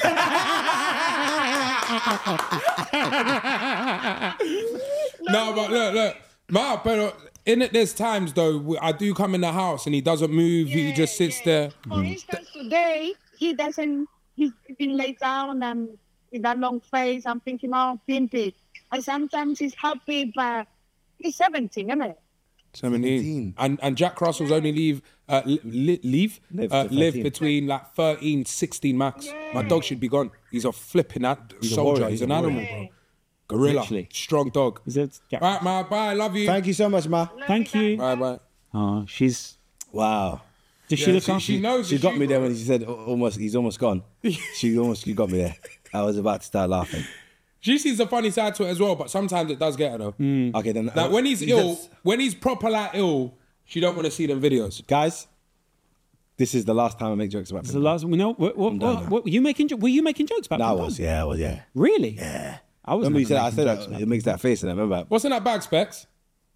No, but look, Ma, but there's times though, I do come in the house and he doesn't move, he just sits there. For instance, today he's been laid down and with that long face. I'm thinking, oh, Pimpy. And sometimes he's happy, but he's 17, isn't it? 17. And Jack Russell's only live to 13. between like 13, 16 max. My dog should be gone. He's a flipping soldier. warrior, He's he's an a animal, warrior. bro. Gorilla. Literally. Strong dog. Is it? All right, Ma, bye. Love you. Thank you so much, Ma. Thank you. Bye. Oh, she's. Wow. Does she look she, after she you? knows She it. got me there when she said he's almost gone. She got me there. I was about to start laughing. She sees the funny side to it as well, but sometimes it does get her though. Okay, then. Like when he's ill, when he's proper like ill, she don't want to see them videos. Guys, this is the last time I make jokes about It's the Pimpon. last. We know. What were you making? Were you making jokes about? No, I Pimpon? was, yeah. Really? Yeah. I was. Remember you said, I making said jokes that, about it makes that face, and I remember. What's in that bag, Specs?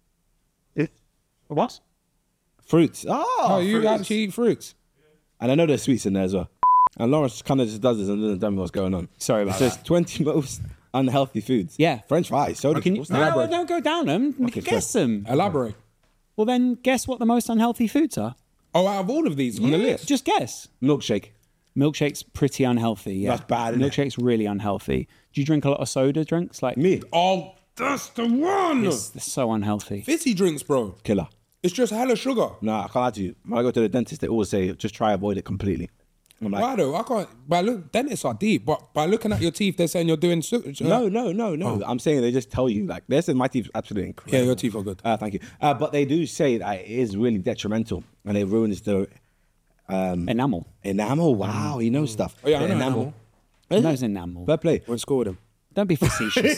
What? Fruits. Oh, you fruits. actually eat fruits. And I know there's sweets in there as well. And Lawrence kind of just does this and doesn't tell me what's going on. Sorry about It says 20 most unhealthy foods. Yeah. French fries. Soda. Can you? What's that? No, Elaborate. don't go down them. Okay, Guess fair. them. Elaborate. Well, then guess what the most unhealthy foods are. Oh, out of all of these on the list. Just guess. Milkshake. Milkshake's pretty unhealthy. Yeah, That's bad, isn't it? Milkshake's really unhealthy. Do you drink a lot of soda drinks? Like Me. Oh, that's the one. It's so unhealthy. Fizzy drinks, bro. Killer. It's just hella sugar. Nah, I can't lie to you. When I go to the dentist, they always say, just try avoid it completely. I'm like, Why though? I can't. But look, dentists are deep. But by looking at your teeth, they're saying you're doing. no. I'm saying they just tell you, like, they said my teeth are absolutely incredible. Yeah, your teeth are good. Thank you. But they do say that it is really detrimental and it ruins the Enamel. Enamel. Wow, he knows stuff. Oh, yeah, I The know Enamel. He knows enamel. Fair play. Went score with him. Don't be facetious.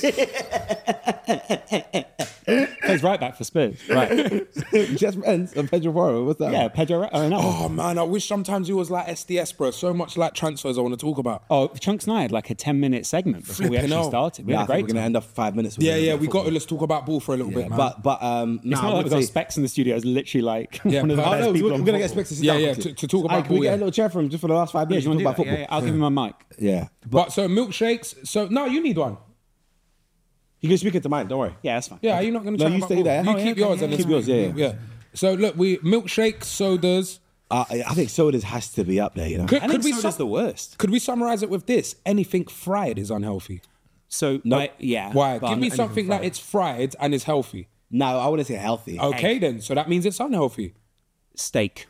Plays right back for Spurs. Right. Just friends of Pedro Porro. What's that? Yeah, Pedro Enamel. Oh man, I wish sometimes he was like SDS, bro. So much like transfers I want to talk about. Oh, Chunks and I had like a 10-minute segment before we Flipping actually hell. started. We Yeah, I had a think great we're gonna time. end up 5 minutes. with Yeah, him. yeah, we got to let's talk about ball for a little bit, man. But It's not like we've got Specs in the studio. It's literally like Yeah, one of the perfect. best we're people on gonna get football. Specs to sit Yeah, down yeah, quickly. to talk about Hey, can we ball, get yeah. a little chair for him just for the last 5 Yeah, minutes? do you to want talk to about do that? football. Yeah, I'll give him a mic. Yeah. But so milkshakes. So no, you need one. You can speak it to mine. Don't worry. Yeah, that's fine. Yeah, you're not going to No, chat you about stay ball. there. You Oh, keep yeah, yours and keep then yours, yeah. So look, we milkshake sodas. I think sodas has to be up there. You know. Could, I could think we soda's the worst. Could we summarize it with this? Anything fried is unhealthy. So, yeah. Why? but Give me anything something that fried. it's fried and is healthy. No, I wouldn't say healthy. Okay, then. So that means it's unhealthy. Steak.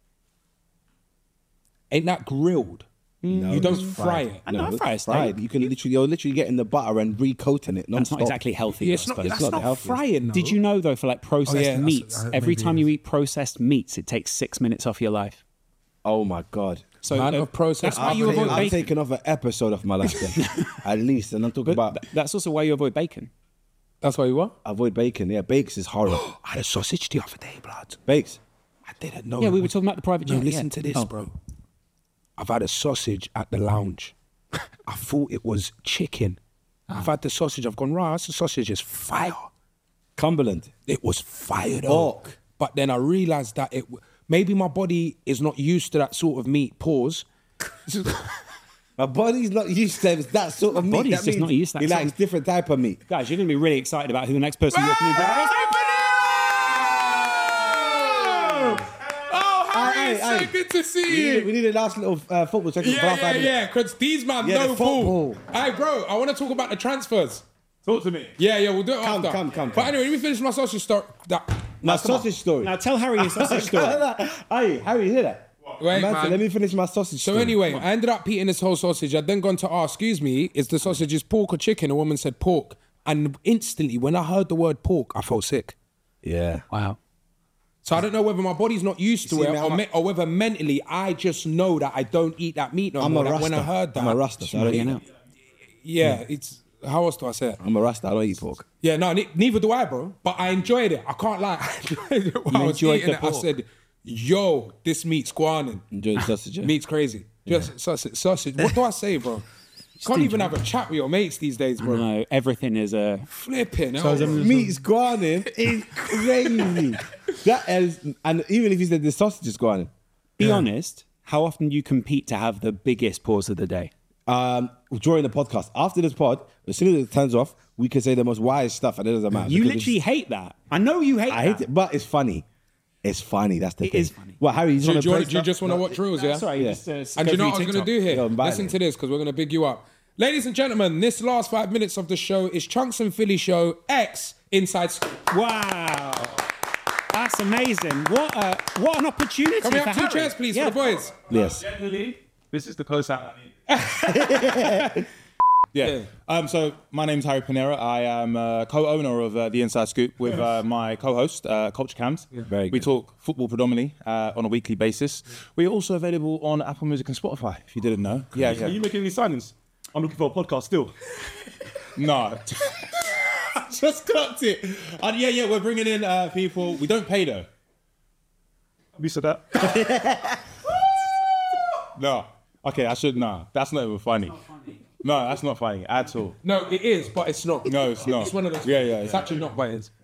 Ain't that grilled? No, You don't it's fry it. I know, I it's fry a steak. fried. You can you're literally getting the butter and recoating it. That's Non-stop. not exactly healthy. Yeah, I it's not. suppose. That's not not healthy. frying. Did you know though, for like processed yeah, that's- meats, every maybe time it you is. eat processed meats, it takes 6 minutes off your life. Oh my god. So Man of processed that's why you avoid I'm bacon. taking off an episode of my life then. At least, and I'm talking about That's also why you avoid bacon. That's why you what? avoid bacon. Yeah, bakes is horrible. I had a sausage the other day, blood. Bakes. I didn't know. Yeah, it we were was- talking about the private No, jet. listen yeah. to this, Oh. bro. I've had a sausage at the lounge. I thought it was chicken. I've had the sausage. I've gone, right, that's the sausage is fire. Cumberland. It was fire though. Pork. But then I realized that maybe my body is not used to that sort of meat. Pause. My body's not used to that sort of meat. body's That just means not used to that He sort likes of- different type of meat. Guys, you're going to be really excited about who the next person you're going to Oh, Harry, it's so Hey, good to see you. We need a last little football section. for last 5 minutes. Yeah, because these man Yeah, know the ball. football. Hey, bro, I want to talk about the transfers. Talk to me. Yeah, we'll do it Come, after. come. But anyway, let me finish my sausage story. My Come on. sausage story. Now tell Harry your sausage story. Hey, Harry, you hear that? Wait, Man said, man. let me finish my sausage So story. anyway, I ended up eating this whole sausage. I'd then gone to ask, excuse me, is the sausages pork or chicken? A woman said pork. And instantly, when I heard the word pork, I felt sick. Yeah. Wow. So I don't know whether my body's not used to see, it man, or whether mentally I just know that I don't eat that meat no I'm more. a That Rasta. when I heard that, I'm a Rasta, so I don't eat it. yeah, it's how else do I say it? I'm a Rasta. I don't eat pork. Yeah, no, neither do I, bro. But I enjoyed it. I can't lie. I enjoyed it while I was enjoyed eating the it. I pork. said, "Yo, this meat's guanin. Enjoy the sausage. Yeah. Meat's crazy. Just sausage. What do I say, bro? Can't even have a chat with your mates these days, bro. No, everything is a. Flipping. Meat's guanin is crazy. That is, and even if you said the sausage is guanin. Be honest. How often do you compete to have the biggest pause of the day? During the podcast, after this pod, as soon as it turns off, we can say the most wise stuff, and it doesn't matter. You because literally hate that. I know you hate I that. hate it, but it's funny. It's funny. That's the It thing. is funny. Well, Harry, you Do want you just want to watch rules, yeah? Sorry, Yeah. just, And go do you know through what I was going to TikTok. do here? Yo, bye, Listen man. to this because we're going to big you up. Ladies and gentlemen, this last 5 minutes of the show is Chunks and Philly Show X Inside Scoop. Wow. That's amazing. What an opportunity Can we for have two Harry. chairs, please, Yeah, for the boys? Yes. Generally, this is the close-out I need. Yeah. So my name's Harry Panera. I am co-owner of The Inside Scoop with my co-host, Culture Cams. Very We good. talk football predominantly on a weekly basis. We're also available on Apple Music and Spotify, if you didn't know. Yeah, Are you making any signings? I'm looking for a podcast still. No. Just cut it. Yeah, we're bringing in people. We don't pay though. You said that? No. Okay, I should. No, that's not even funny. No, that's not funny at all. No, it is, but it's not. No, it's not. It's one of those. Yeah. It's actually not, but it is.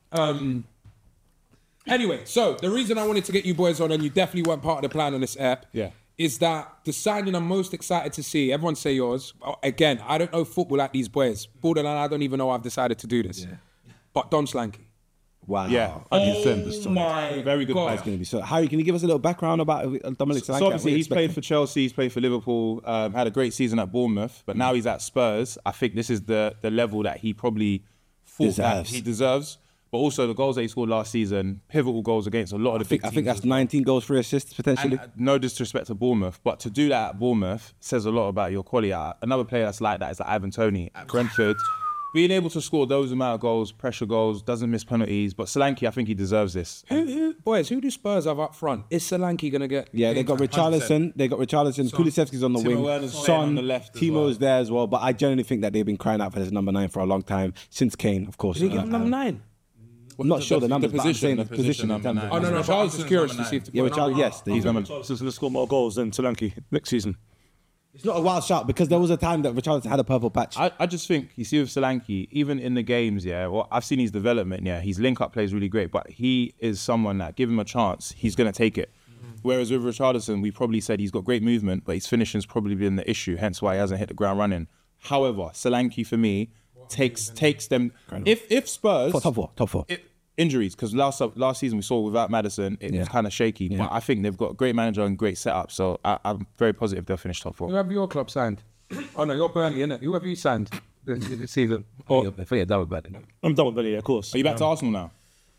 Anyway, so the reason I wanted to get you boys on, and you definitely weren't part of the plan on this app, Yeah. is that the signing I'm most excited to see. Everyone say yours. Again, I don't know football like these boys. Borderline, I don't even know I've decided to do this. But Dom Slanky. Wow. Yeah. I can send this to My Very good God. player. It's going to be so. Harry, can you give us a little background about Dominic Solanke? So obviously he's played for Chelsea, he's played for Liverpool, had a great season at Bournemouth, but now he's at Spurs. I think this is the level that he probably thought that Deserves. he deserves. But also the goals that he scored last season, pivotal goals against a lot of the big I think teams that's as well. 19 goals, 3 assists potentially. And no disrespect to Bournemouth, but to do that at Bournemouth says a lot about your quality. Another player that's like that is like Ivan Toney at Brentford. being able to score those amount of goals, pressure goals, doesn't miss penalties. But Solanke, I think he deserves this. Who do Spurs have up front? Is Solanke going to get... Yeah, they got Richarlison. Kulusevski's on the wing. Werner's Son, on the left as Timo's there as well. But I genuinely think that they've been crying out for this number 9 for a long time. Since Kane, of course. Did he give him number 9? I'm not sure the numbers, but I'm saying the position in terms of... Oh, no, I was just curious to see if... Yeah, Richarlison, yes. He's going to score more goals than Solanke next season. It's not a wild shout because there was a time that Richarlison had a purple patch. I just think, you see with Solanke, even in the games, I've seen his development, his link-up play is really great, but he is someone that, give him a chance, he's going to take it. Whereas with Richarlison, we probably said he's got great movement, but his finishing's probably been the issue, hence why he hasn't hit the ground running. However, Solanke, for me, takes them... If Spurs... Top four. Injuries, because last season we saw without Maddison, it was kind of shaky. Yeah. But I think they've got a great manager and great setup, so I'm very positive they'll finish top 4. Who have your club signed? Oh no, you're Burnley, innit? Who have you signed this season? I think you're done with Burnley. I'm done with Burnley, of course. Are you back to Arsenal now?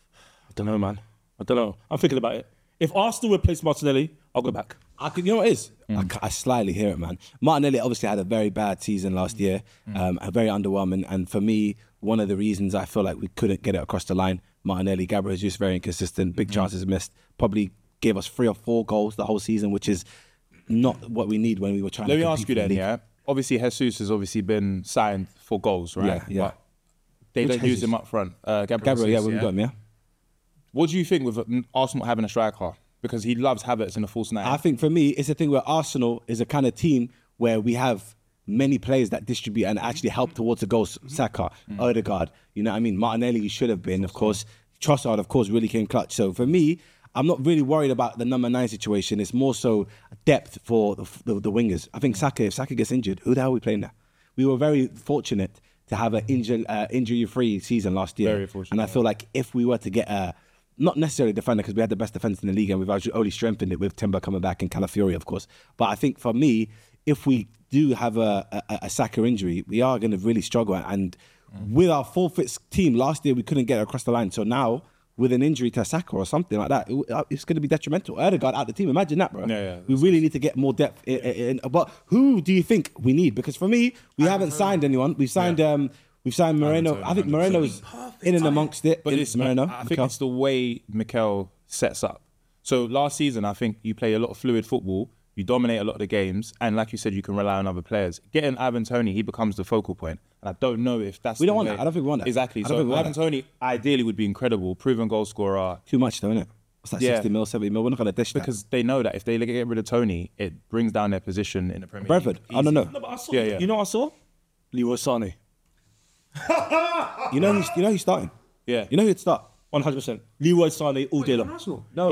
I don't know, man. I don't know. I'm thinking about it. If Arsenal replace Martinelli, I'll go back. You know what it is? I slightly hear it, man. Martinelli obviously had a very bad season last year, a very underwhelming. And for me, one of the reasons I feel like we couldn't get it across the line, Martinelli, Gabriel Jesus very inconsistent, big chances missed, probably gave us 3 or 4 goals the whole season, which is not what we need when we were trying to compete. Let me ask you then, obviously Jesus has obviously been signed for goals, right? Yeah. But they don't use him up front. Gabriel, Jesus, we've got him, yeah. What do you think with Arsenal having a striker? Because he loves Havertz in a false 9. I think for me, it's a thing where Arsenal is a kind of team where we have many players that distribute and actually help towards the goals. Saka, Odegaard, you know what I mean? Martinelli should have been, of course. Trossard, of course, really came clutch. So for me, I'm not really worried about the number 9 situation. It's more so depth for the wingers. I think if Saka gets injured, who the hell are we playing there? We were very fortunate to have an injury-free season last year. Very fortunate. And I feel like if we were to get not necessarily defender, because we had the best defence in the league and we've only strengthened it with Timber coming back and Calafiori, of course. But I think for me, if we do have a Saka injury, we are going to really struggle. And with our full-fit team, last year we couldn't get across the line. So now, with an injury to Saka or something like that, it's going to be detrimental. Odegaard out the team, imagine that, bro. We really need to get more depth. But who do you think we need? Because for me, we haven't signed anyone. We've signed Moreno. I think Moreno's in and amongst it. But it's Moreno. I think it's the way Mikel sets up. So last season, I think you play a lot of fluid football. You dominate a lot of the games, and like you said, you can rely on other players. Getting Ivan Toney, he becomes the focal point, and I don't know if that's. We don't want that. I don't think we want that. Exactly. So Ivan Toney ideally would be incredible, proven goal scorer. Too much, though, isn't it? What's that? 60 mil, 70 mil. We're not going to dish that because they know that if they get rid of Toney, it brings down their position in the Premier League. Brentford. I don't know. No, but I saw. You know what I saw? Leroy Sané. You know who's starting. Yeah. You know who'd start. 100%. Leroy Sané all day long. No,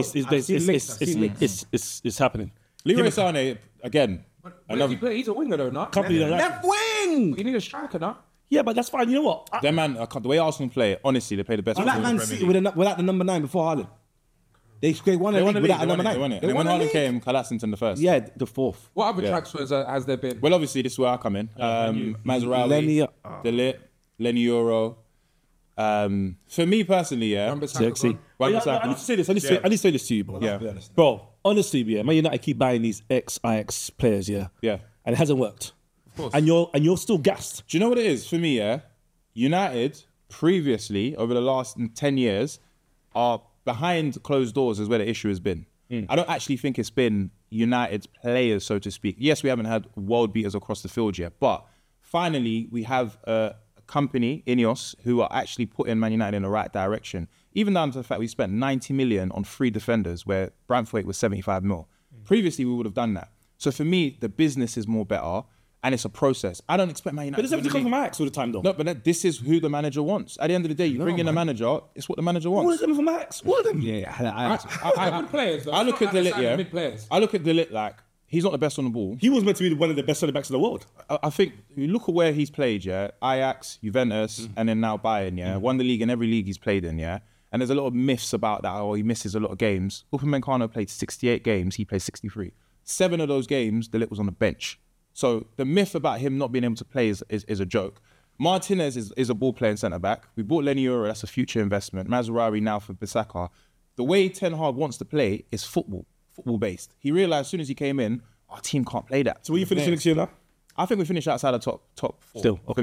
it's happening. Leroy Sané again. He's a winger though, not Left wing. You need a striker, not. Yeah, but that's fine. You know what? That man, the way Arsenal play, honestly, they play the best. That Man City without the number 9 before Haaland. They won the league without a number 9. They won it. And when Haaland came, Kolasinac the first. Yeah, the 4th. What other transfers has there been? Well, obviously, this is where I come in. Mazraoui, De Ligt, Lenny Euro. For me personally, Sexy. I need to say this. I need to say this to you, bro. Yeah. Bro, honestly, Man United keep buying these ex-Ajax players, Yeah. and it hasn't worked. Of course. And you're still gassed. Do you know what it is for me? United previously over the last 10 years are behind closed doors is where the issue has been. I don't actually think it's been United's players, so to speak. Yes, we haven't had world beaters across the field yet, but finally we have a company, Ineos, who are actually putting Man United in the right direction. Even down to the fact we spent 90 million on 3 defenders where Brantford was 75 mil. Previously, we would have done that. So for me, the business is more better and it's a process. I don't expect Man United. But it doesn't have to come from Ajax all the time, though. No, but this is who the manager wants. At the end of the day, you bring in a manager, it's what the manager wants. All of them from Ajax. All of them. Yeah, I players. Though. I look at De Ligt, players. I look at De Ligt like he's not the best on the ball. He was meant to be one of the best centre backs in the world. I think you look at where he's played, Ajax, Juventus, and then now Bayern, won the league in every league he's played in, And there's a lot of myths about that, he misses a lot of games. Upamecano played 68 games, he played 63. 7 of those games, De Ligt was on the bench. So the myth about him not being able to play is a joke. Martinez is a ball-playing centre-back. We bought Lenny Euro, that's a future investment. Mazraoui now for Bissaka. The way Ten Hag wants to play is football-based. He realised as soon as he came in, our team can't play that. So where you finishing next year now? I think we finish outside the top 4 Still, for me.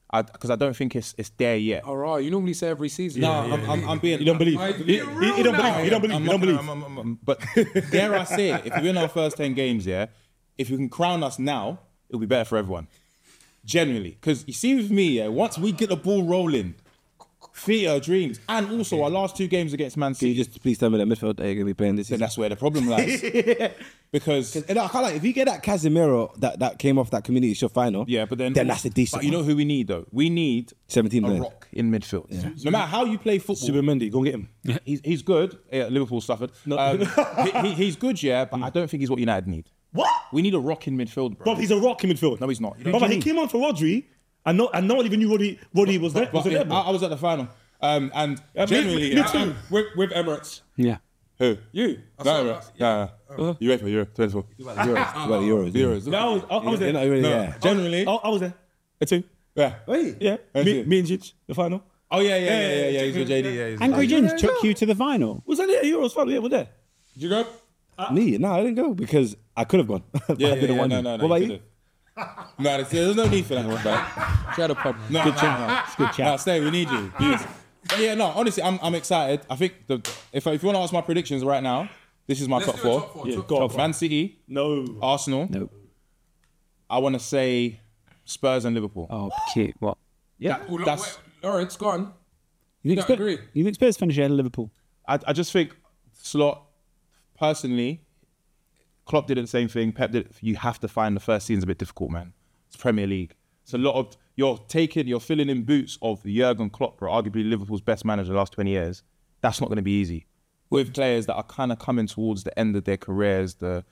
because I don't think it's there yet. All right, you normally say every season. No, I'm being. You don't believe. Like, He don't believe. He don't believe. He don't believe. But dare I say it, if we win our first 10 games, yeah, if you can crown us now, it'll be better for everyone. Generally. Because you see with me, yeah, once we get the ball rolling, theatre dreams. And also our last 2 games against Man Can you City, just please tell me that midfield they're going to be playing this then season? that's where the problem lies. Because And I can't like, if you get that Casemiro that came off that Community Shield final, yeah, but then that's a decent But you know who we need though? We need 17 a million. rock in midfield. No matter how you play football, Super Mendy, go and get him. he's good. Yeah, Liverpool suffered. He's good, yeah, but I don't think he's what United need. What? We need a rock in midfield, bro. Bro, he's a rock in midfield. No, he's not. But he came on for Rodri, and no one even knew Rodri was there. But I was at the final. And generally, me too. with Emirates. Yeah. Who? You. No. UEFA, Euro 24. About the Euros. Euros. No, I was there. You're not really, No, yeah. generally. I was there. The 2. Yeah. Yeah. Me and Gigi, the final. Oh, yeah. He's with JD. Yeah, he's Angry Jins took you to the final. Was that the Euros final? Yeah, we're there. Did you go? Me? No, I didn't go because I could have gone. But I didn't want to. No. What about you? No, there's no need for that one, bro. Shut up, pub. No, Good chat. It's good chat. No, stay. We need you. Please. But yeah, no. Honestly, I'm excited. I think if you want to ask my predictions right now, this is my top 4. Yeah, go on. Man City, No. Arsenal. Nope. I want to say Spurs and Liverpool. Oh, cute. What? Yeah, that's. Lawrence, go on. You think Yeah, Spurs, agree. you think Spurs finish ahead of Liverpool? I just think Slot, personally, Klopp did the same thing. Pep did. You have to find the first season's a bit difficult, man. It's Premier League. It's a lot of you're filling in boots of Jurgen Klopp, bro, arguably Liverpool's best manager the last 20 years. That's not going to be easy. With players that are kind of coming towards the end of their careers,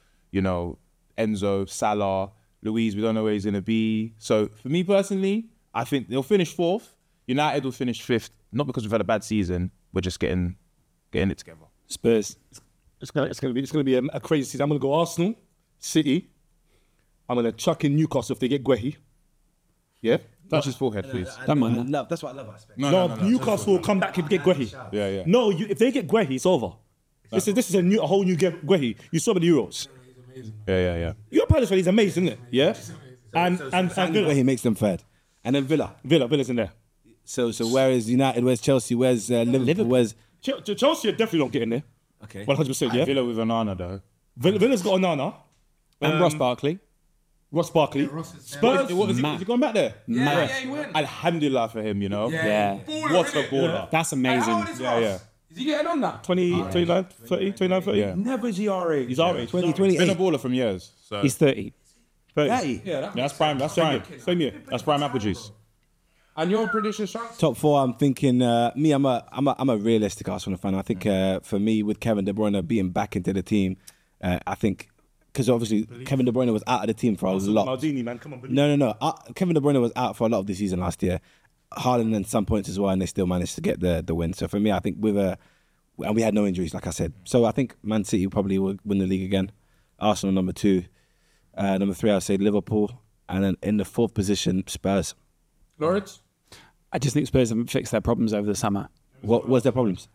Enzo, Salah, Luiz, we don't know where he's going to be. So for me personally, I think they'll finish 4th. United will finish 5th, not because we've had a bad season. We're just getting it together. Spurs. It's gonna be a crazy season. I'm gonna go Arsenal, City. I'm gonna chuck in Newcastle if they get Guehi. Yeah. Touch his forehead, please. Don't mind that. That's what I love about Spain. No, Newcastle will come back and get Guehi. Yeah. No, if they get Guehi, it's over. This is a whole new Guehi. You saw him in the Euros. Yeah. You're a Palace fan. He's amazing, isn't it? Yeah. And Where he makes them third. And then Villa's in there. So where is United? Where's Chelsea? Where's Liverpool? Where's Chelsea are definitely not getting there. okay? 100%. Yeah. Villa with Onana though. Villa's got Onana. And Ross Barkley. Ross Barkley. Spurs. Is he going back there? Yeah, he went. Alhamdulillah for him, Yeah. What a baller. That's amazing. How old is Ross? Yeah. Is he getting on that? 29, 30. Yeah. Never is he our age. He's our age. 2028. Been a baller from years. So. He's 30. 30. Yeah, That's prime. That's prime. Same year. That's prime apple juice. And your prediction, Shanks? Top 4, I'm thinking. Me, I'm a realistic Arsenal fan. I think for me, with Kevin De Bruyne being back into the team, I think because obviously Kevin De Bruyne was out of the team for a lot. Maldini, man, come on. Believe. No. Kevin De Bruyne was out for a lot of the season last year. Haaland and some points as well, and they still managed to get the win. So for me, I think and we had no injuries, like I said. So I think Man City probably will win the league again. Arsenal number 2, number 3, I'd say Liverpool, and then in the 4th position, Spurs. Lawrence? I just think Spurs haven't fixed their problems over the summer. What was their problems?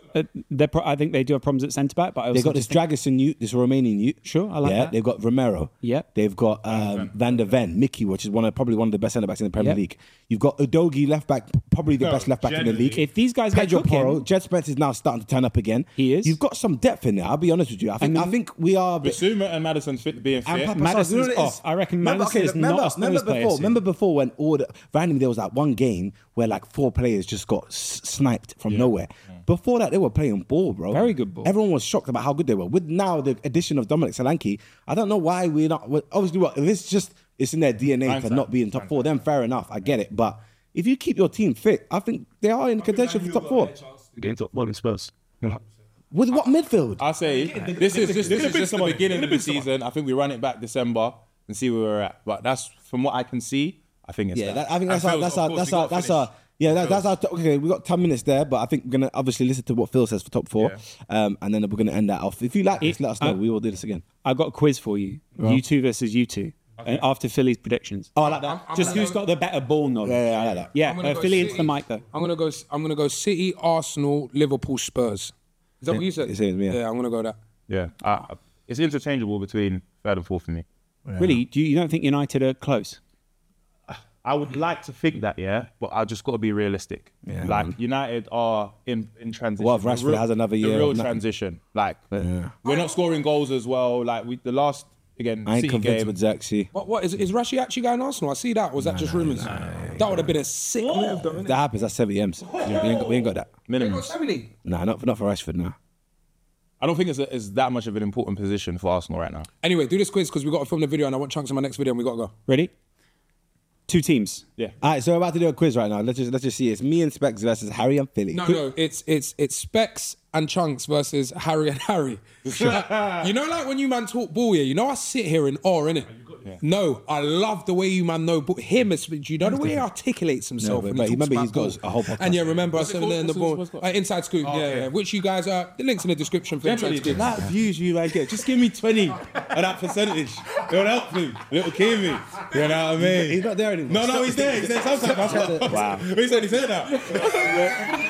I think they do have problems at centre back, but I also They've got this Dragusin youth, this Romanian youth. Sure, I like yeah, that. they've got Romero. Yeah. They've got Van der Ven, Mickey, which is probably one of the best centre backs in the Premier Yeah. League. You've got Udogie, left back, probably the best left back in the league. If these guys get Pedro cooking, Porro, Jed Spence is now starting to turn up again. He is. You've got some depth in there. I'll be honest with you. I think we are. Basuma and Madison being And fit. Papa Madison's Sarr, you know what it is? off. I reckon Madison is not a Spurs player soon. Remember before when randomly there was that one game where like 4 players just got sniped from nowhere. Before that, they were playing ball, bro. Very good ball. Everyone was shocked about how good they were. With now the addition of Dominic Solanke, I don't know why we're not. Obviously, if it's in their DNA to not be in top 4, then fair enough. I get it. But if you keep your team fit, I think they are in contention for top 4. Against top Spurs. With what midfield? I say this is just the beginning of the season. I think we run it back December and see where we're at. But that's from what I can see. I think it's that. I think And Phil's, of course, we gotta finish. that's our. Okay, we got 10 minutes there, but I think we're gonna obviously listen to what Phil says for top 4, and then we're gonna end that off. If you like this, let us know. We will do this again. I've got a quiz for you. You 2 versus you 2. After Philly's predictions. Oh, I like that. Just who's got the better ball knowledge? Yeah, I like that. Yeah, gonna go Philly into City. the mic though. I'm gonna go City, Arsenal, Liverpool, Spurs. Is that what you said? It's me, yeah. Yeah, I'm gonna go that. Yeah, it's interchangeable between 3rd and 4th for me. Really? You don't think United are close? I would like to think that, yeah, but I just got to be realistic. Yeah, like man. United are in transition. What if The Rashford has another year The real of nothing? transition. Like Yeah. we're not scoring goals as well. Like the last again I ain't City convinced game. with Xerxes. What is Rashi actually going Arsenal? I see that. Or was that just rumours? That would have been a sick move, though. If that happens, that's 70 M's. We ain't got that. Minimum. 70. Nah, not for Rashford, nah. I don't think it's that much of an important position for Arsenal right now. Anyway, do this quiz because we got to film the video and I want chunks in my next video and we got to go. Ready? 2 teams. Yeah. All right, so we're about to do a quiz right now. Let's just see. It's me and Specs versus Harry and Philly. No, it's Specs and Chunks versus Harry and Harry. You know, like when you man talk ball here, you know I sit here in awe, innit? No, I love the way you man know him. You know the way he articulates himself. No, when but he talks remember about he's got ball. a whole podcast. And yeah, remember I said in the ball, what's it called? Inside Scoop, yeah, which you guys the links in the description for Inside Scoop. That views you like it. Just give me 20 of that percentage. It would help me. Little Kimmy. You know what I mean? He's not there anymore. No, he's there. He's there sometimes. Wow. He said that.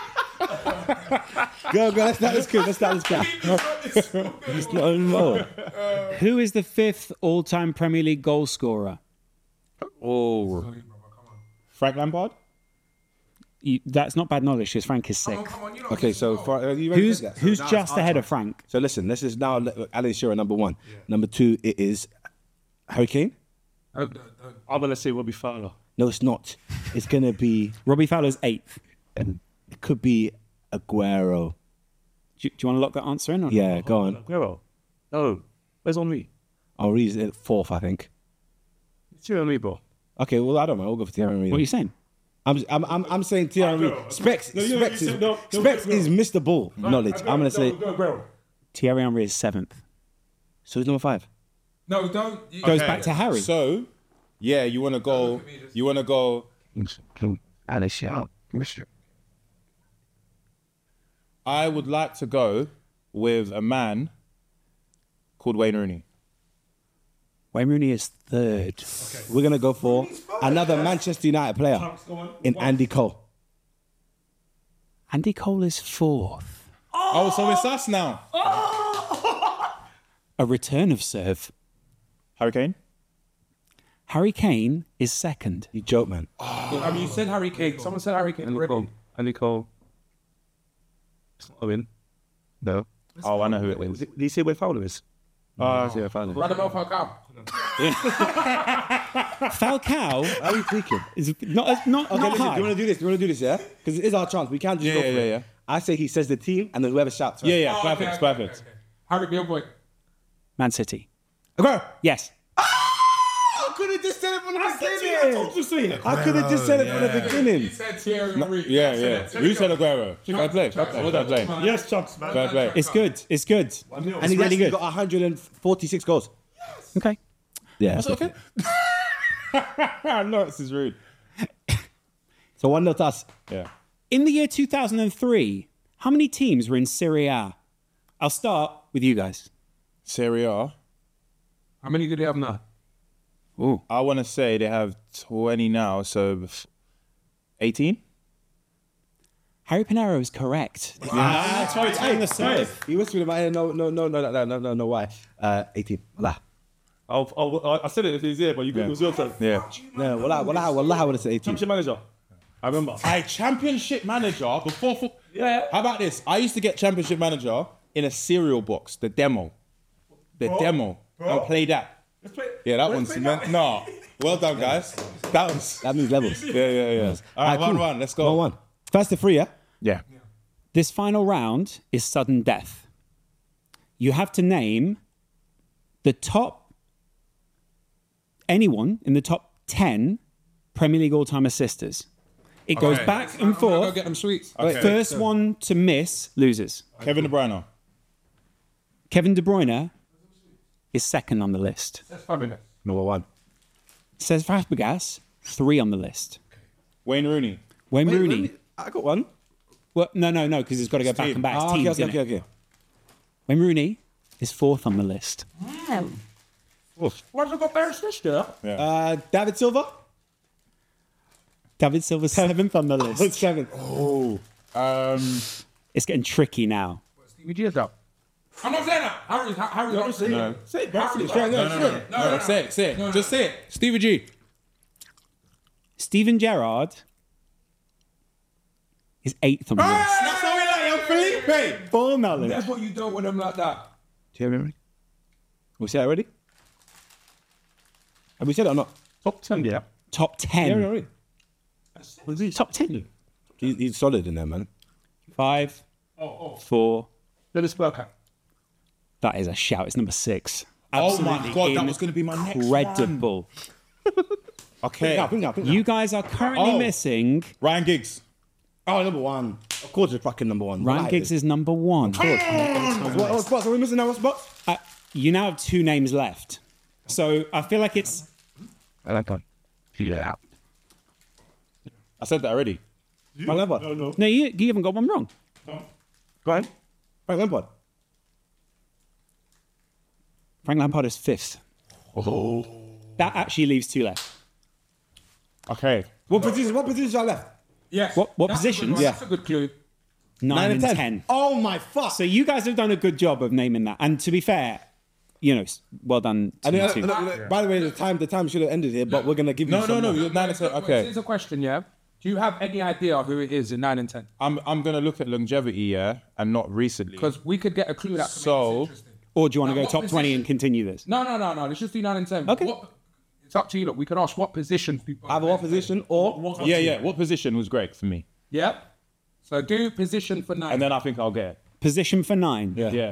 Go, let's start this quiz. It's not anymore. Who is the 5th all-time Premier League goal scorer? Oh. Frank Lampard? That's not bad knowledge because Frank is 6th. Okay, so for, you ready for that? So Who's now just it's ahead our of Frank? So listen, let's just now let Alan Shearer number 1. Number 2, it is Harry Kane. I'm gonna say Robbie Fowler. No, it's not. It's gonna be. Robbie Fowler's 8th. It could be Aguero. Do you want to lock that answer in? Or Yeah, go on. Aguero. No, where's Henry? Henry's at 4th, I think. It's Henry, bro. Okay, well I don't know. We'll go for Thierry Henry. What are you saying? I'm saying Thierry Henry. Specs is Mr. Ball knowledge. I'm gonna say. Thierry Henry is 7th. So he's number 5. No, don't. Goes back to Harry. So, yeah, you want to go. You want to go. I would like to go with a man called Wayne Rooney. Wayne Rooney is 3rd. We're gonna go for another Manchester United player in Andy Cole. Andy Cole is 4th. Oh, so it's us now. A return of serve. Harry Kane? Harry Kane is 2nd. You joke, man. I mean, you said Harry Kane. Someone said Harry Kane. Andy Cole. It's not a win. No. Oh, I know who it is. Did he say where Fowler is? Oh, yeah, Fowler. Radamel Falcao. Falcao How are you thinking? is not Okay, listen, high. do you want to do this? Yeah? Because it is our chance. We can't just go for it. Yeah. I say he says the team and then whoever shouts. Right? Yeah, perfect, perfect. Harry, your boy. Man City. Okay. Yes. I could have just said it from the beginning. I could have just said it from the beginning. said Thierry Henry. Yeah. You said Aguero. Fair play. Well done, Yes, Chucks, man. Fair play. It's good. It's good. And It's he's really actually good. got 146 goals. Okay. Yeah. That's okay. No, this is rude. So 1-0 to us. Yeah. In the year 2003, how many teams were in Serie A? I'll start with you guys. Serie A. How many do they have now? Ooh. I want to say they have 20 now, so 18? Harry Pinero is correct. Hey, serve. He whispered in my ear. No. Why? 18. Wallah. I said it if he's here, but it was your turn. Yeah. No, wallah, I would have said 18. Championship manager. I remember. Championship manager before. Yeah. How about this? I used to get Championship Manager in a cereal box, the demo. I'll play that. Yeah, that one's no. Well done, guys. That means levels. Yeah. All right, 1-1. Let's go. 1-1. First to 3, yeah? Yeah. This final round is sudden death. You have to name anyone in the top 10 Premier League all-time assisters. It goes back and Go forth. get them sweets. First one to miss loses. Kevin De Bruyne. Kevin De Bruyne is 2nd on the list. Number 1. Cesc Fabregas, 3 on the list. Wayne Rooney. Wayne Rooney. I got one. Well, no, because it's got to go back and back. It's teams, innit? Okay. Wayne Rooney is 4th on the list. Why's it got better sister? David Silva? David Silva's 7th on the list. 7th. It's getting tricky now. Stevie G is up. I'm not saying that. Harry's not saying No. Say it. No. Say it. Just say it. Stevie G. Steven Gerrard is 8th on the list. That's how we like young Felipe. Full knowledge. That's what you don't want them like that. Do you have memory? We said it already? Have we said it or not? Top 10, yeah. Top 10. already. Top 10. He's solid in there, man. 5, 4. Let us work out. That is a shout. It's number 6. Oh my God, that was going to be my next one. Incredible. Okay. Bring it up. You guys are currently missing. Ryan Giggs. Oh, number one. Of course, it's fucking number one. Ryan Giggs is number 1. What spots are we missing now? What spots? You now have 2 names left. So I feel like it's. I like that. Yeah. I said that already. Frank Lampard. No, you haven't got one wrong. Go ahead. Frank Lampard. Frank Lampard is 5th. Oh. That actually leaves 2 left. Okay. What positions are left? Yes. What That's positions? A good one. Yeah. That's a good clue. 9 and 10. Oh my fuck. So you guys have done a good job of naming that. And to be fair, well done to you two. By the way, the time should have ended here, but we're gonna give you No, some more. you're 9 and 10. Okay. Here's a question, yeah? Do you have any idea who it is in 9 and 10? I'm going to look at longevity, yeah, and not recently. Because we could get a clue that could So- make this interesting. Or do you want to go What top 20 and position? continue this? No. Let's just do 9 and 10. Okay. It's up to you. Look, we can ask what position people. Either what position or Yeah. What position was Greg for me? Yep. So do position for 9. And then I think I'll get it. Position for 9. Yeah.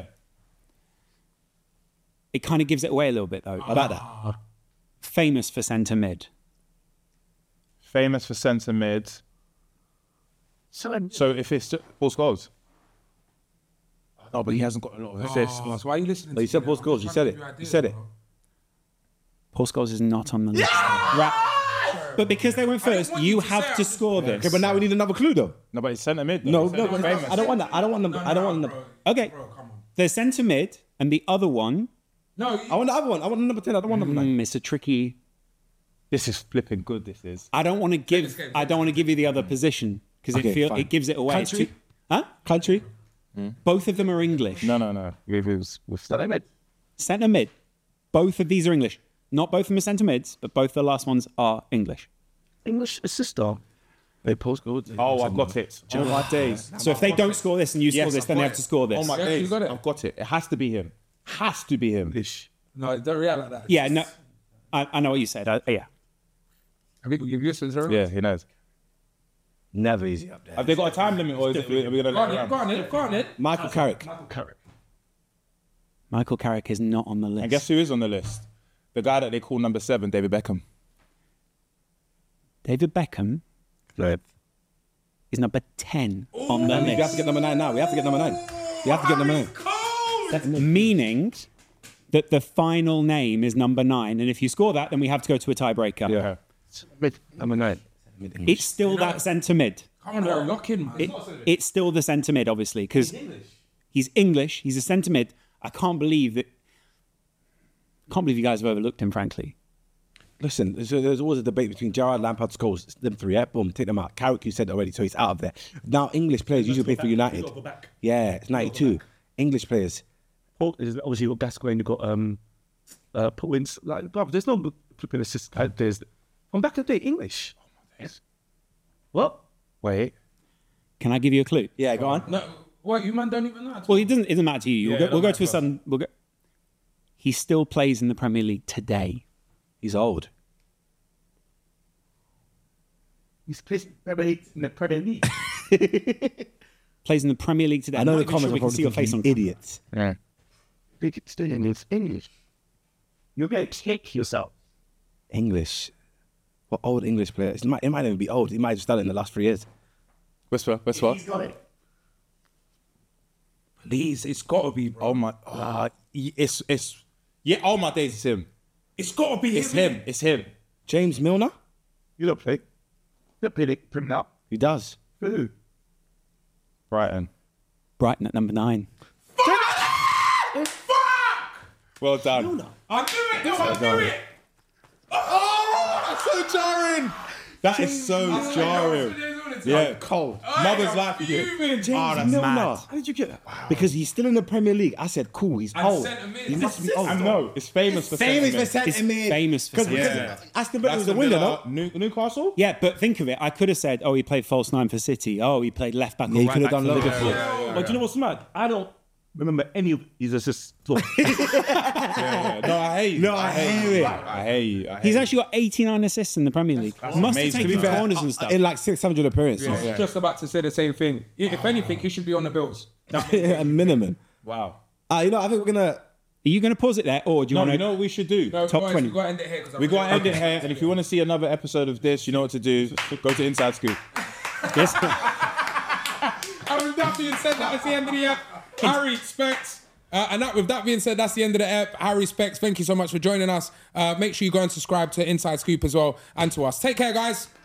It kind of gives it away a little bit, though. about that. Famous for centre mid. Famous for centre mid. So if it's Paul Scholes. No, but he hasn't got a lot of assists. So why are you listening? You said Paul Scholes. You said it. You said it. Paul Scholes is not on the list. Right. But because they went first, want you you to have say to it. score this. Okay, but now we need another clue though. No, but it's centre mid. though. No, It's but famous. I don't want that. I don't want them. I don't want them. Okay. Bro, come on. There's centre mid, and the other one, No, I want the other one. I want number 10. I don't want number 9. it's a tricky. This is flipping good, this is. I don't want to give. I don't want to give you the other position because Okay, fine. it gives it away. It's Country? too- huh? Country. Both of them are English. No. It was with Centre mid. Centre mid. Both of these are English. Not both of them are centre mids, but both the last ones are English. English assistant. They Paul Scholes. Oh, I've got it. Oh my days. So if they don't score this and you score Yes, this, I've then they got have it. to score this. Oh my Yes, you days. got it. I've got it. It has to be him. Has to be him. no, don't react like that. Yeah, no, I know what you said. Yeah. Have you give you a sensor? Yeah, he knows. Never easy up there. Have they got a time limit or are we going to Go on, it. Michael Carrick. Michael Carrick is not on the list. And guess who is on the list? The guy that they call number 7, David Beckham. David Beckham is number 10 on the We have list. to get number 9 now. We have to get number 9. We have to get number 9. Meaning that the final name is number 9. And if you score that, then we have to go to a tiebreaker. Yeah. Mid. Number 9. It's still that centre mid. Come on, they're locking, man. It's still the centre mid, obviously, because he's English. He's a centre mid. I can't believe you guys have overlooked him, frankly. Listen, there's always a debate between Gerrard, Lampard, Scholes. Them 3, yeah? Boom, take them out. Carrick, you said already, so he's out of there. Now, English players usually play for United. Yeah, it's 92. English players. Paul is obviously you've got Gascoigne, you've got Paul Ince. Like, bro, there's no flipping assist. There's from back in the day, English. Yes. What? Wait. Can I give you a clue? Yeah, go on. No, what, you man don't even know. Well, it doesn't matter to you. Yeah, We'll go it to a don't sudden. He still plays in the Premier League today. He's old. He's played in the Premier League. Plays in the Premier League today. I know I'm the not even comments sure are we can see probably your face on thinking idiots. Yeah. Big stadium is English. You're going to kick yourself. English. What old English player? It might not even be old. He might have just done it in the last 3 years. Whisper. He's got it. Please, it's got to be, bro. Oh my. It's. Yeah, all my days, it's him. It's got to be It's him. It's him. James Milner? You don't play. You don't play it. Put him out. He does. Who? Brighton. Brighton at number 9. Well done. I knew it. I knew it. Oh, that's so jarring. That is so jarring. Yeah, cold. Mother's life. James that's Milner. mad. How did you get that? Because he's still in the Premier League. I said, cool, he's old. He must be old. I know. It's famous for Famous for sentiment. sentiment. famous for Because sentiment. Aston Villa was a Aston winner, Villa, no? Newcastle? Yeah, but think of it. I could have said, oh, he played false nine for City. Oh, he played left back or he right could have back done for loads. Liverpool. But do you know what's mad? I don't remember any of his assists. Look, Yeah. No, I hate you. No, I hear it. I hate you. He's actually got 89 assists in the Premier League. Must have amazing. taken To be fair, corners and stuff. In like 600 appearances. I was just about to say the same thing. If anything, he should be on the Bills. A minimum. Wow. You know, I think we're going to... Are you going to pause it there, or do you No, want you to? know what we should do? No, Top boys, 20. we got to end it here. 'cause I'm We got to end really- it here, and if you want to see another episode of this, you know what to do. Go to Inside Scoop. Yes. And with that being said, that's the end of the ep. Harry, Specs. With that being said, that's the end of the ep. Harry, Specs, thank you so much for joining us. Make sure you go and subscribe to Inside Scoop as well and to us. Take care, guys.